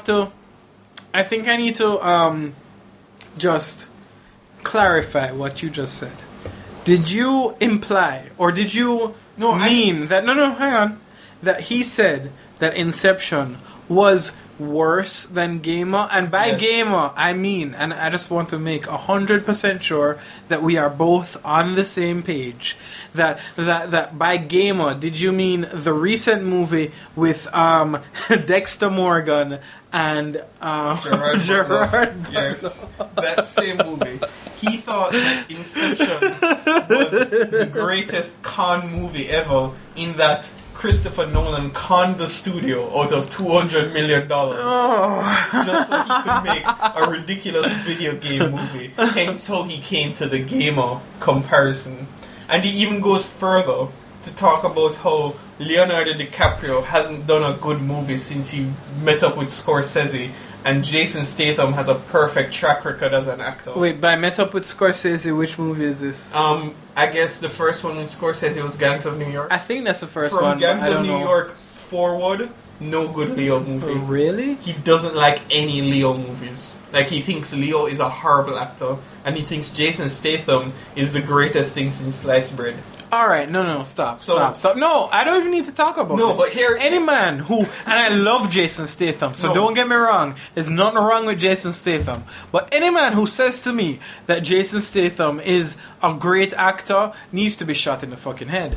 I think I need to just clarify what you just said. Did you imply, or did you mean that... No, hang on. That he said that Inception was worse than Gamer, and by Gamer I mean, and I just want to make 100% sure that we are both on the same page, that by Gamer did you mean the recent movie with Dexter Morgan and Gerard Yes, that same movie. He thought that Inception was the greatest con movie ever, in that Christopher Nolan conned the studio out of $200 million just so he could make a ridiculous video game movie. Hence how he came to the Gamer comparison. And he even goes further to talk about how Leonardo DiCaprio hasn't done a good movie since he met up with Scorsese, and Jason Statham has a perfect track record as an actor. Wait, by met up with Scorsese, which movie is this? I guess the first one with Scorsese was Gangs of New York. I think that's the first one. From Gangs of New York forward, no good Leo movie. Really? He doesn't like any Leo movies. He thinks Leo is a horrible actor, and he thinks Jason Statham is the greatest thing since sliced bread. Alright, no, stop. No, I don't even need to talk about this. But here... Any man who... And I love Jason Statham, so don't get me wrong. There's nothing wrong with Jason Statham. But any man who says to me that Jason Statham is a great actor needs to be shot in the fucking head.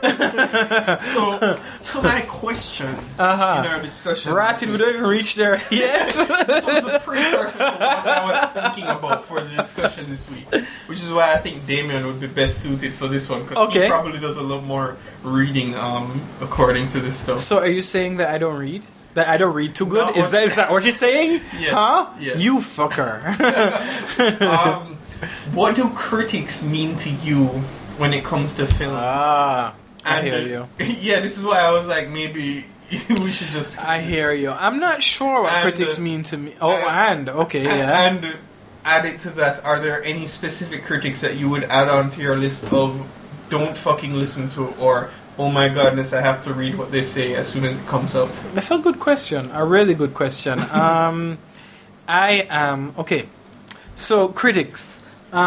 So, to my question in our discussion... Ratted, we don't even reach there yet. This was the precursor to what I was thinking about for the discussion this week. Which is why I think Damien would be best suited for this one, because he probably does a lot more reading according to this stuff. So are you saying that I don't read? That I don't read too good? No, is that what you're saying? Yes. Huh? Yes. You fucker. What do critics mean to you when it comes to film? I hear you. Yeah, this is why I was like, maybe we should just... I hear you. I'm not sure what critics mean to me. And added to that, are there any specific critics that you would add on to your list of don't fucking listen to, or oh my godness, I have to read what they say as soon as it comes out? That's a good question. A really good question. Okay. So, critics.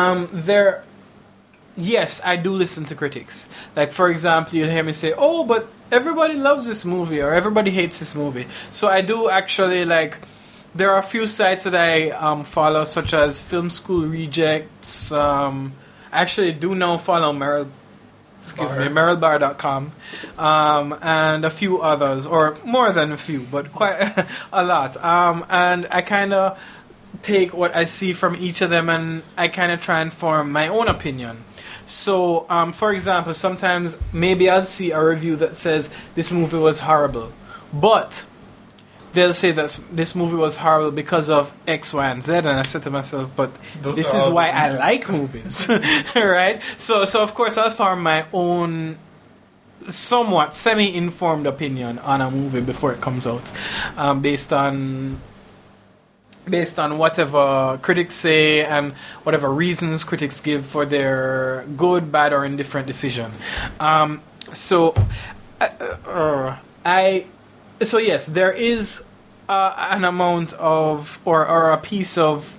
Yes, I do listen to critics. For example, you'll hear me say, oh, but everybody loves this movie, or everybody hates this movie. So I do actually, there are a few sites that I follow, such as Film School Rejects. I actually do now follow MerylBar.com, and a few others, or more than a few, but quite a lot. And I kind of take what I see from each of them, and I kind of try and form my own opinion. So, for example, sometimes maybe I'll see a review that says this movie was horrible, but they'll say that this movie was horrible because of X, Y, and Z, and I said to myself, but this is why I like movies, right? So of course I'll form my own somewhat semi-informed opinion on a movie before it comes out, based on whatever critics say and whatever reasons critics give for their good, bad, or indifferent decision. So yes, there is an amount of or a piece of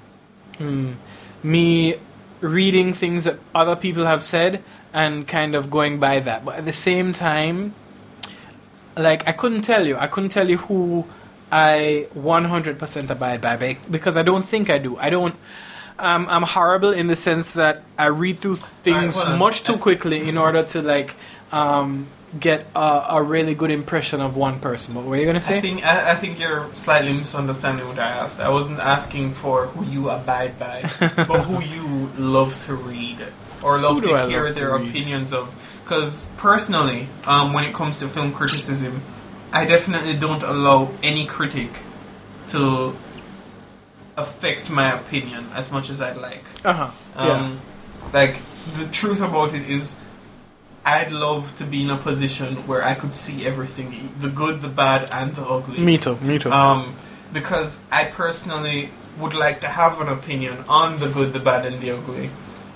me reading things that other people have said and kind of going by that. But at the same time, like I couldn't tell you who I 100% abide by, because I don't think I do. I'm horrible in the sense that I read through things much too quickly in order to get a really good impression of one person. What were you going to say? I think you're slightly misunderstanding what I asked. I wasn't asking for who you abide by, but who you love to read or love to hear their opinions of. Because personally, when it comes to film criticism, I definitely don't allow any critic to affect my opinion as much as I'd like. Like, the truth about it is, I'd love to be in a position where I could see everything, the good, the bad, and the ugly. Me too. Because I personally would like to have an opinion on the good, the bad, and the ugly.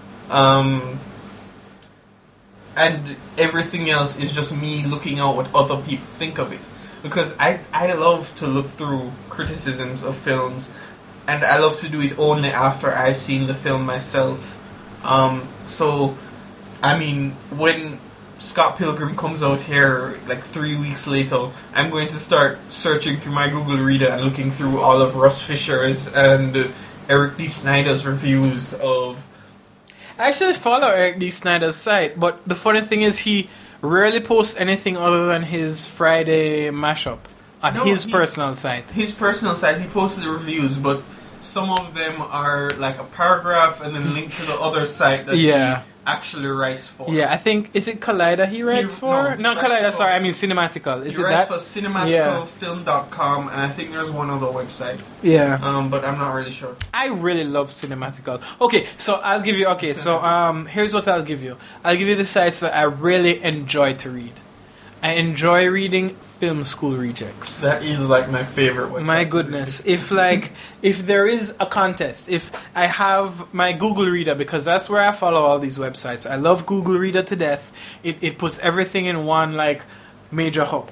And everything else is just me looking out what other people think of it. Because I love to look through criticisms of films, and I love to do it only after I've seen the film myself. So, I mean, when Scott Pilgrim comes out here, 3 weeks later, I'm going to start searching through my Google Reader and looking through all of Russ Fisher's and Eric D. Snyder's reviews of... I actually follow Eric D. Snyder's site, but the funny thing is he rarely posts anything other than his Friday mashup on his personal site. His personal site, he posts the reviews, but some of them are like a paragraph and then linked to the other site that he actually writes for. Yeah, I think, is it Collider he writes for? No, Collider, sorry, I mean Cinematical. Is he it writes that? for Cinematical.film, and I think there's one other website. Yeah. But I'm not really sure. I really love Cinematical. Okay, so I'll give you, here's what I'll give you. I'll give you the sites that I really enjoy to read. I enjoy reading Film School Rejects. That is my favorite website. My goodness. If there is a contest, if I have my Google Reader, because that's where I follow all these websites. I love Google Reader to death. It puts everything in one major hub.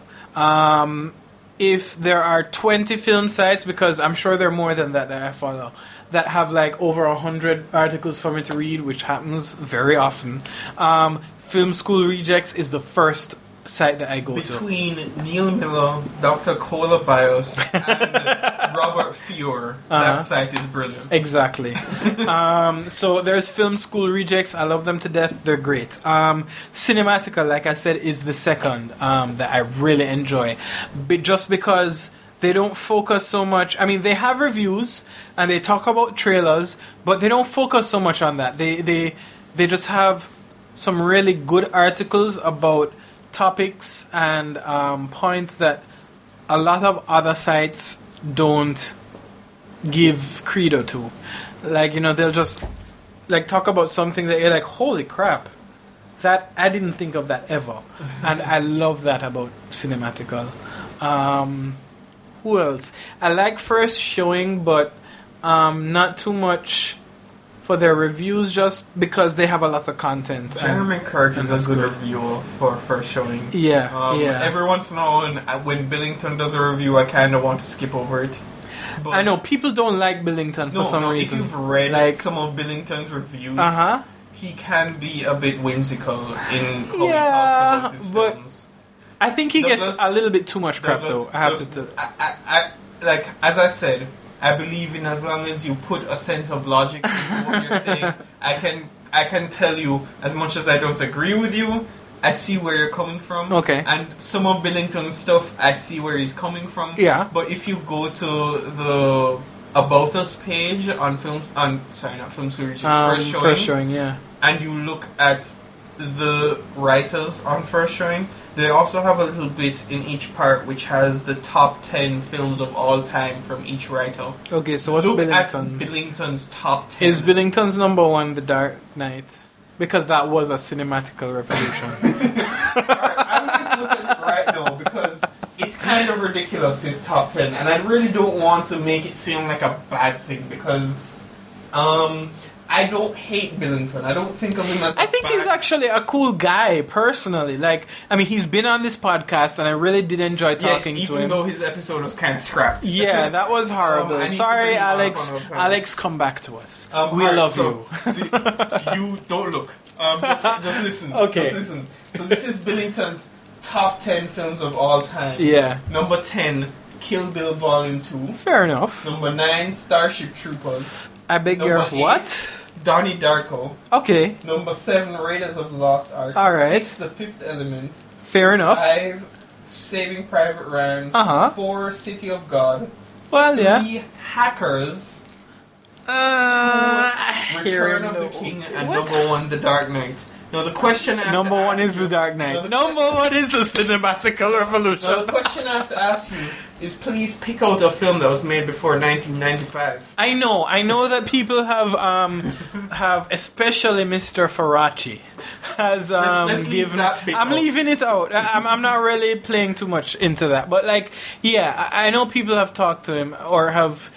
If there are 20 film sites, because I'm sure there are more than that I follow, that have over 100 articles for me to read, which happens very often, Film School Rejects is the first site that I go Between Neil Miller, Dr. Cola Bios, and Robert Fior, that site is brilliant. Exactly. So there's Film School Rejects. I love them to death. They're great. Cinematical, like I said, is the second that I really enjoy. Just because they don't focus so much. I mean, they have reviews and they talk about trailers, but they don't focus so much on that. They just have some really good articles about topics and points that a lot of other sites don't give credo to. They'll just talk about something that you're like, holy crap, that I didn't think of that ever. And I love that about Cinematical. Who else? I like First Showing, but not too much for their reviews, just because they have a lot of content. Jeremy Kirk is a good reviewer for First Showing. Yeah. Every once in a while, when Billington does a review, I kind of want to skip over it. But I know people don't like Billington for some reason. If you've read some of Billington's reviews, he can be a bit whimsical in how he talks about his films. I think he gets a little bit too much crap, though. I have to tell. As I said, I believe in as long as you put a sense of logic into what you're saying, I can tell you, as much as I don't agree with you, I see where you're coming from. Okay. And some of Billington's stuff, I see where he's coming from. Yeah. But if you go to the About Us page on Film School Rejects, First Showing, yeah. and you look at the writers on First Showing, they also have a little bit in each part which has the top 10 films of all time from each writer. Okay, so what's Look Billington's? at Billington's top 10. Is Billington's number one The Dark Knight? Because that was a cinematical revolution. I'm going to look at it right now because it's kind of ridiculous, his top 10, and I really don't want to make it seem like a bad thing because I don't hate Billington. I don't think of him as I think he's actually a cool guy, personally. Like, I mean, he's been on this podcast, and I really did enjoy talking to him. Even though his episode was kind of scrapped. Yeah, that was horrible. Sorry, Alex. on our panel. Alex, come back to us. We alright, love so you. You don't look. Just listen. Okay. Just listen. So this is Billington's top 10 films of all time. Yeah. Number 10, Kill Bill Volume 2. Fair enough. Number 9, Starship Troopers. I beg your Number 8, what? Donnie Darko. Okay. Number 7, Raiders of the Lost Ark. Alright. 6, The Fifth Element. Fair enough. 5, Saving Private Ryan. Uh-huh. 4, City of God. Well, 3, yeah. Hackers. 2, Return of the King. And What? number 1, The Dark Knight. Now the question I have Number to one ask is you, The Dark Knight. Now the Number one is The Cinematical Revolution. Now the question I have to ask you is please pick out a film that was made before 1995. I know that people have especially Mr. Faraci has Let's leave given. that bit I'm out. leaving it out. I'm not really playing too much into that, but like, yeah, I know people have talked to him or have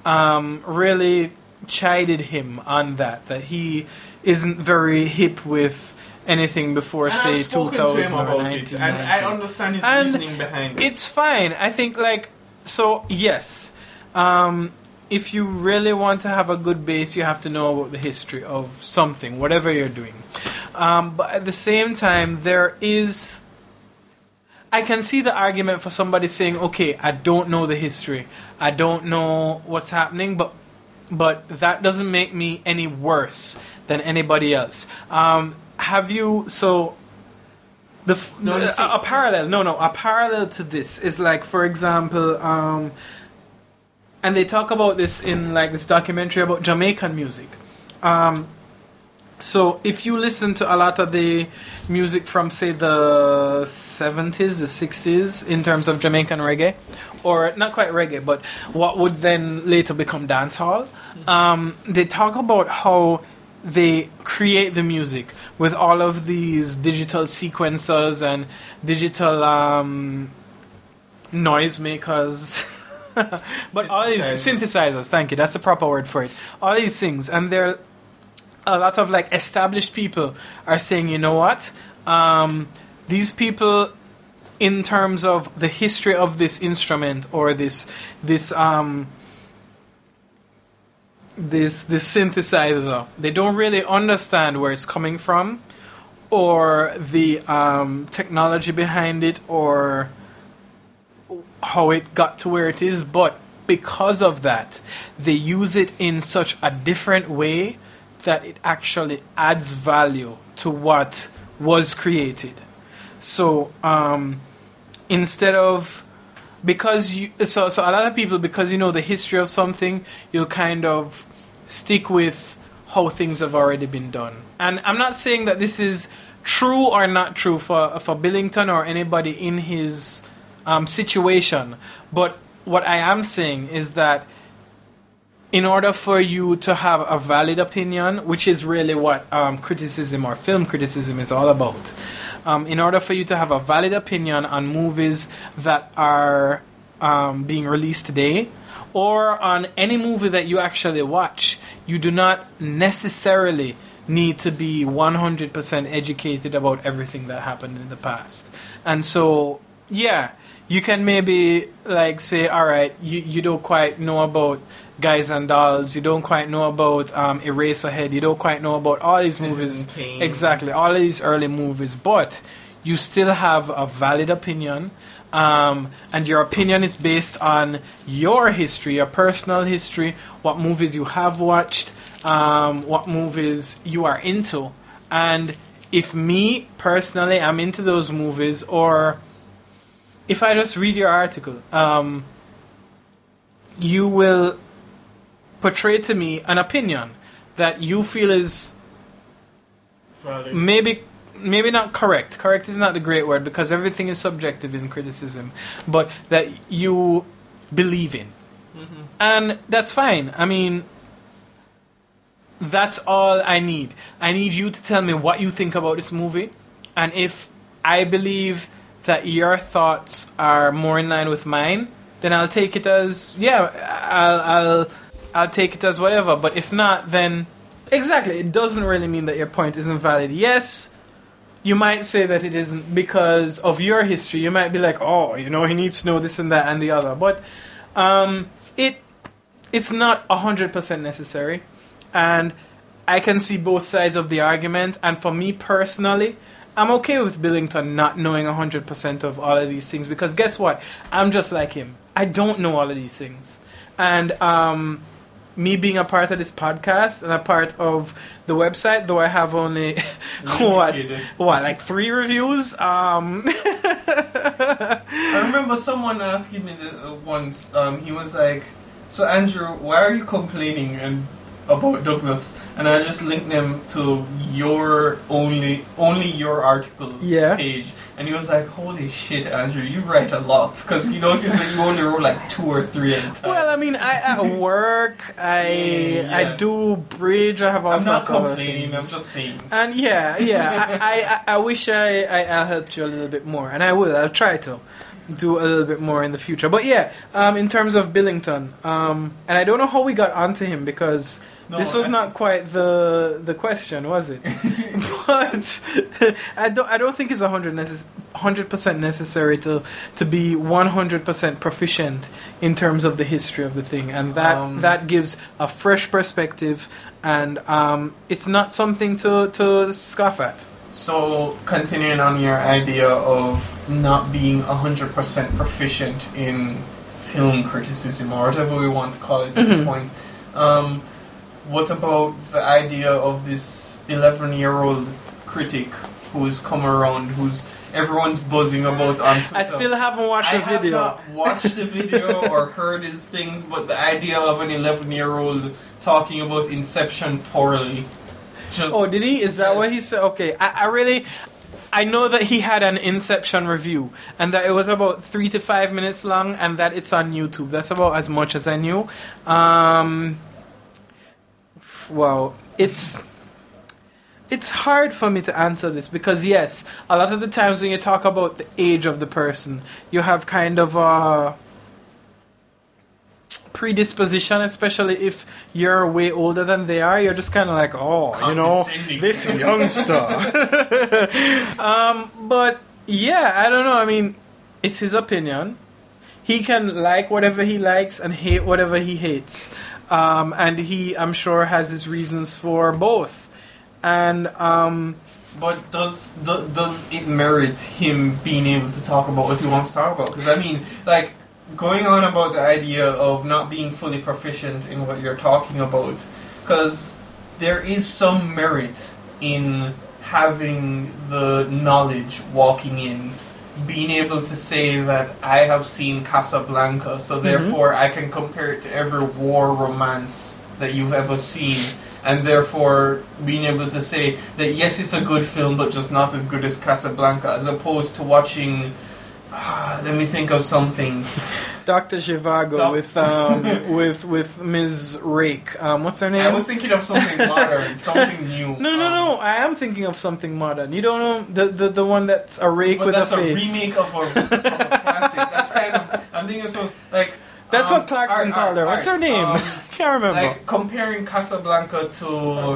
really chided him on that he isn't very hip with anything before, And say, I've spoken 2000 to him or about it, 1990. and I understand his And reasoning behind it. it's fine. I think, like, so, yes. If you really want to have a good base, you have to know about the history of something, whatever you're doing. But at the same time, there is... I can see the argument for somebody saying, okay, I don't know the history. I don't know what's happening, but that doesn't make me any worse than anybody else. Have you... So... A parallel to this is like, for example, and they talk about this in like this documentary about Jamaican music. So if you listen to a lot of the music from, say, the 70s, the 60s, in terms of Jamaican reggae, or not quite reggae, but what would then later become dancehall, they talk about how they create the music with all of these digital sequencers and digital noise makers. But all these synthesizers, thank you, that's the proper word for it. All these things, and they're a lot of like established people are saying, you know what? These people, in terms of the history of this instrument or this synthesizer, they don't really understand where it's coming from, or the technology behind it, or how it got to where it is. But because of that, they use it in such a different way that it actually adds value to what was created. So instead of, because you, so a lot of people, because you know the history of something, you'll kind of stick with how things have already been done. And I'm not saying that this is true or not true for Billington or anybody in his situation, but what I am saying is that in order for you to have a valid opinion, which is really what criticism or film criticism is all about, in order for you to have a valid opinion on movies that are being released today, or on any movie that you actually watch, you do not necessarily need to be 100% educated about everything that happened in the past. And so, yeah, you can maybe like say, all right, you don't quite know about Guys and Dolls, you don't quite know about Eraserhead, you don't quite know about all these movies, exactly, all these early movies, but you still have a valid opinion, and your opinion is based on your history, your personal history, what movies you have watched, what movies you are into. And if me personally I'm into those movies, or if I just read your article, you will portray to me an opinion that you feel is maybe maybe not correct. Correct is not the great word because everything is subjective in criticism, but that you believe in. Mm-hmm. And that's fine. I mean, that's all I need. I need you to tell me what you think about this movie, and if I believe that your thoughts are more in line with mine, then I'll take it as, I'll take it as whatever. But if not, then exactly, it doesn't really mean that your point isn't valid. Yes, you might say that it isn't because of your history. You might be like, oh, he needs to know this and that and the other. But it's not 100% necessary. And I can see both sides of the argument. And for me personally, I'm okay with Billington not knowing 100% of all of these things. Because guess what? I'm just like him. I don't know all of these things. And me being a part of this podcast and a part of the website, though I have only like 3 reviews. I remember someone asking me once. He was like, "So Andrew, why are you complaining about Douglas?" And I just linked them to your only your articles page. And he was like, "Holy shit, Andrew, you write a lot." Because he noticed that you only wrote like 2 or 3 at a time. Well, I mean, I work, I do bridge, I have all sorts of other things. I'm not complaining, I'm just saying. And I wish I helped you a little bit more. And I will, I'll try to do a little bit more in the future. But in terms of Billington, and I don't know how we got onto him because this was not quite the question, was it? But I don't think it's 100% necessary to be 100% proficient in terms of the history of the thing, and that gives a fresh perspective, and it's not something to scoff at. So, continuing on your idea of not being 100% proficient in film criticism, or whatever we want to call it at this point, what about the idea of this 11-year-old critic who's come around, who's everyone's buzzing about on Twitter? I still haven't watched the video. I have not watched the video or heard his things, but the idea of an 11-year-old talking about Inception poorly. Did he? Is that what he said? Okay, I know that he had an Inception review, and that it was about 3 to 5 minutes long, and that it's on YouTube. That's about as much as I knew. Well, it's hard for me to answer this because, yes, a lot of the times when you talk about the age of the person, you have kind of a predisposition, especially if you're way older than they are. You're just kind of like, this youngster. But yeah, I don't know. I mean, it's his opinion. He can like whatever he likes and hate whatever he hates. And he, I'm sure, has his reasons for both. And but does it merit him being able to talk about what he wants to talk about? Because I mean, like, going on about the idea of not being fully proficient in what you're talking about, because there is some merit in having the knowledge walking in, being able to say that I have seen Casablanca, so therefore I can compare it to every war romance that you've ever seen, and therefore being able to say that yes, it's a good film, but just not as good as Casablanca, as opposed to watching let me think of something. Dr. Zhivago with Ms. Rake. What's her name? I was thinking of something modern, something new. No. I am thinking of something modern. You don't know the one that's a rake with a face. That's a remake of a classic. That's kind of. I'm thinking of something like. That's what Clarkson called her. What's her name? I can't remember. Like comparing Casablanca to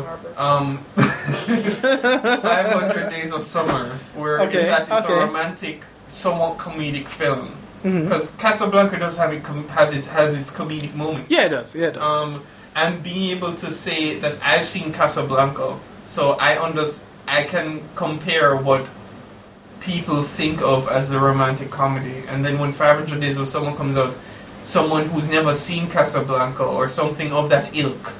500 Days of Summer, where in that it's a romantic, somewhat comedic film. Because Casablanca does has its comedic moments. Yeah, it does. And being able to say that I've seen Casablanca, so I can compare what people think of as the romantic comedy, and then when 500 Days of Summer comes out, someone who's never seen Casablanca or something of that ilk,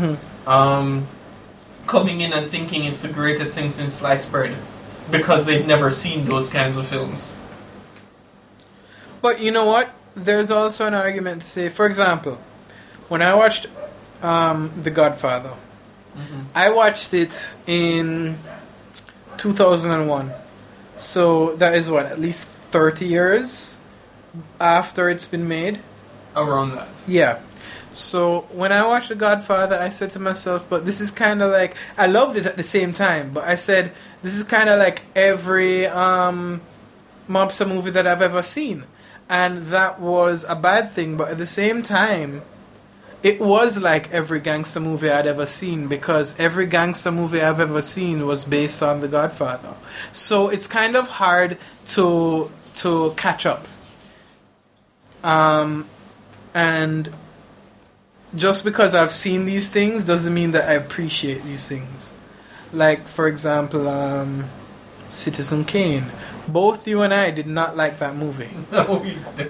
coming in and thinking it's the greatest thing since sliced bread, because they've never seen those kinds of films. But you know what? There's also an argument to say, for example, when I watched The Godfather, I watched it in 2001. So that is what, at least 30 years after it's been made? Around that. Yeah. So when I watched The Godfather, I said to myself, but this is kind of like, I loved it at the same time, but I said, this is kind of like every mobster movie that I've ever seen. And that was a bad thing, but at the same time, it was like every gangster movie I'd ever seen, because every gangster movie I've ever seen was based on The Godfather. So it's kind of hard to catch up. And just because I've seen these things doesn't mean that I appreciate these things. Like, for example, Citizen Kane. Both you and I did not like that movie. No, we didn't.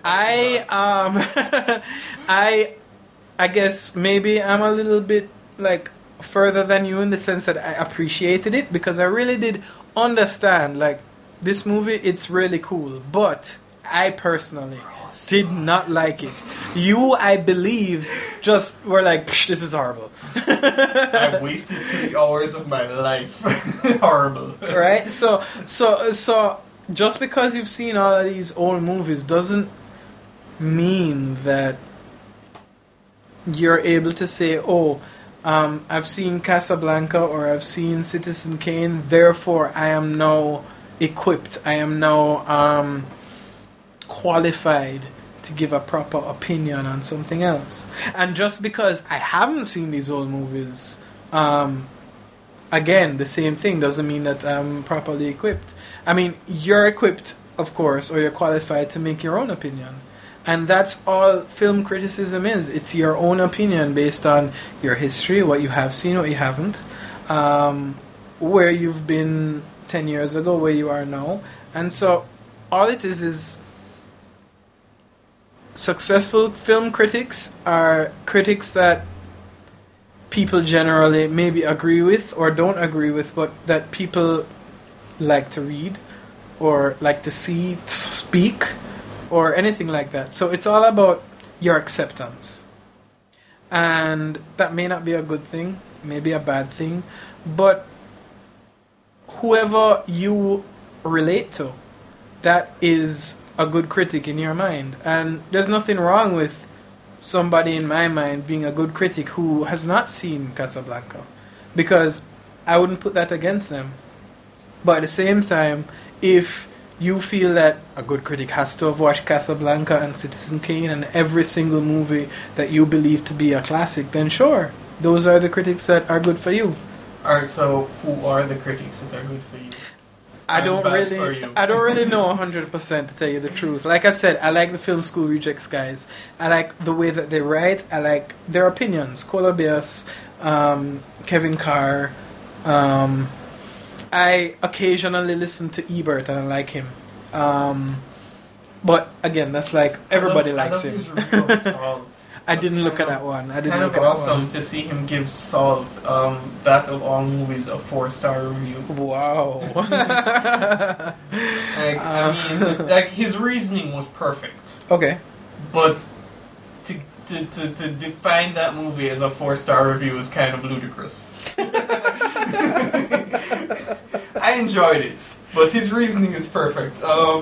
I guess maybe I'm a little bit like further than you in the sense that I appreciated it, because I really did understand, like, this movie, it's really cool, but I personally did not like it. You, I believe, just were like, this is horrible. I wasted 3 hours of my life. Horrible. Right? So just because you've seen all of these old movies doesn't mean that you're able to say, I've seen Casablanca or I've seen Citizen Kane, therefore I am now equipped, I am now qualified to give a proper opinion on something else. And just because I haven't seen these old movies, again, the same thing doesn't mean that I'm properly equipped. I mean, you're equipped, of course, or you're qualified to make your own opinion. And that's all film criticism is. It's your own opinion based on your history, what you have seen, what you haven't, where you've been 10 years ago, where you are now. And so all it is successful film critics are critics that people generally maybe agree with or don't agree with, but that people like to read or like to see, to speak, or anything like that. So it's all about your acceptance. And that may not be a good thing, maybe a bad thing, but whoever you relate to, that is a good critic in your mind. And there's nothing wrong with somebody in my mind being a good critic who has not seen Casablanca, because I wouldn't put that against them. But at the same time, if you feel that a good critic has to have watched Casablanca and Citizen Kane and every single movie that you believe to be a classic, then sure, those are the critics that are good for you. Alright, so who are the critics that are good for you? I don't really know 100% to tell you the truth. Like I said, I like the Film School Rejects guys. I like the way that they write. I like their opinions. Cola Bias, Kevin Carr. I occasionally listen to Ebert and I like him. But again, that's like everybody likes him. His review of Salt. I didn't look at that one. It's kind of awesome to see him give Salt, that of all movies, a 4-star review. Wow. Like his reasoning was perfect. Okay. But to define that movie as a 4-star review is kind of ludicrous. I enjoyed it, but his reasoning is perfect.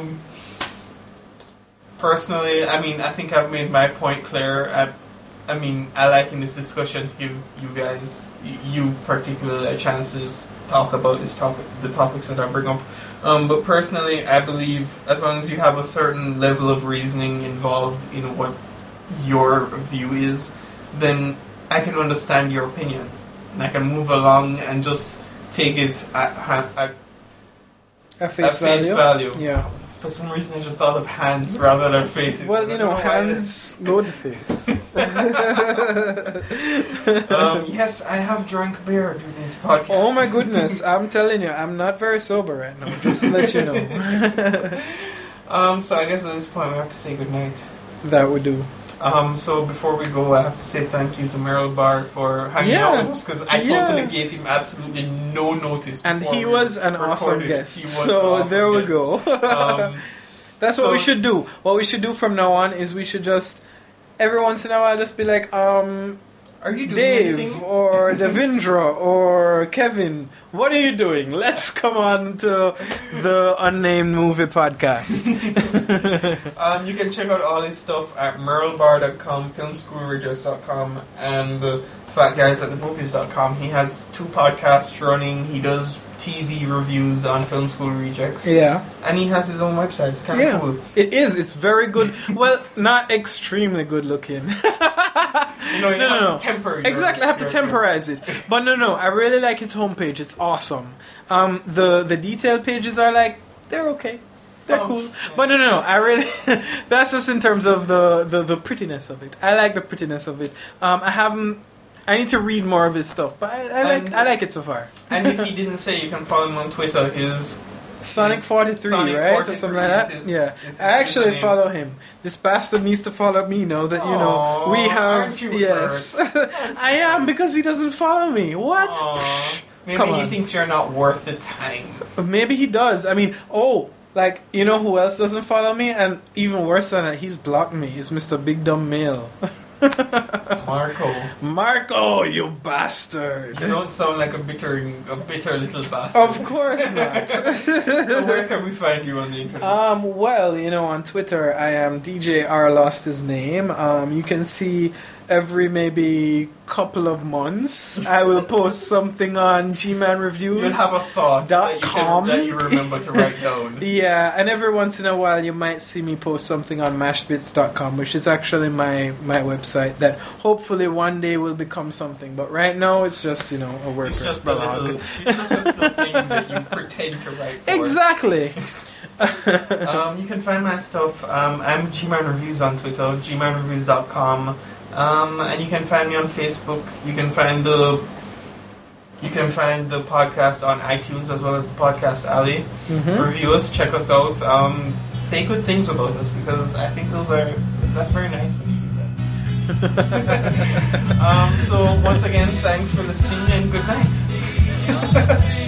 Personally, I think I've made my point clear. I like in this discussion to give you guys, you particularly, a chance to talk about the topics that I bring up. But personally, I believe as long as you have a certain level of reasoning involved in what your view is, then I can understand your opinion. And I can move along and just take it at face value. Yeah. For some reason, I just thought of hands rather than faces. Well, hands go to face. Yes, I have drank beer during this podcast. Oh my goodness, I'm telling you, I'm not very sober right now, just to let you know. So I guess at this point we have to say goodnight. That would do. So before we go, I have to say thank you to Merrill Bard for hanging out with us, because I totally gave him absolutely no notice. And he was an awesome guest. So there we go. That's what we should do. What we should do from now on is we should just, every once in a while, just be like, Are you doing Dave anything? or Devindra or Kevin, what are you doing? Let's come on to the Unnamed Movie Podcast. You can check out all his stuff at merlebar.com, filmschoolreaders.com, and the fatguysatthemovies.com. He has 2 podcasts running. He does TV reviews on Film School Rejects. Yeah. And he has his own website. It's kind of cool. It is. It's very good. Well, not extremely good looking. You have to temper your, exactly, I have to temporize it. But no, I really like his homepage. It's awesome. The detailed pages are like, they're okay. They're cool. Yeah. But no, I really... that's just in terms of the prettiness of it. I like the prettiness of it. I need to read more of his stuff, but I like it so far. And if he didn't say, you can follow him on Twitter. His Sonic43, right? 43 or something like that. his I actually username. follow him. This bastard needs to follow me now that, we have... Aren't you yes. I am, because he doesn't follow me. What? Maybe Come he on. thinks you're not worth the time. Maybe he does. I mean, you know who else doesn't follow me? And even worse than that, he's blocked me. It's Mr. Big Dumb Male. Marco, you bastard! You don't sound like a bitter little bastard. Of course not. So where can we find you on the internet? Well, on Twitter I am DJ R Lost His Name. You can see every maybe couple of months I will post something on G-Man Reviews. You'll have a thought that you remember to write down. Yeah, and every once in a while you might see me post something on mashbits.com, which is actually my website that hopefully one day will become something. But right now it's just, a WordPress It's just blog. it's just a little thing that you pretend to write for. Exactly. You can find my stuff. I'm G-Man Reviews on Twitter, gmanreviews.com. And you can find me on Facebook. You can find the podcast on iTunes as well as the Podcast Alley. Mm-hmm. Review us, check us out. Say good things about us, because I think that's very nice when you do that. So once again, thanks for listening and good night.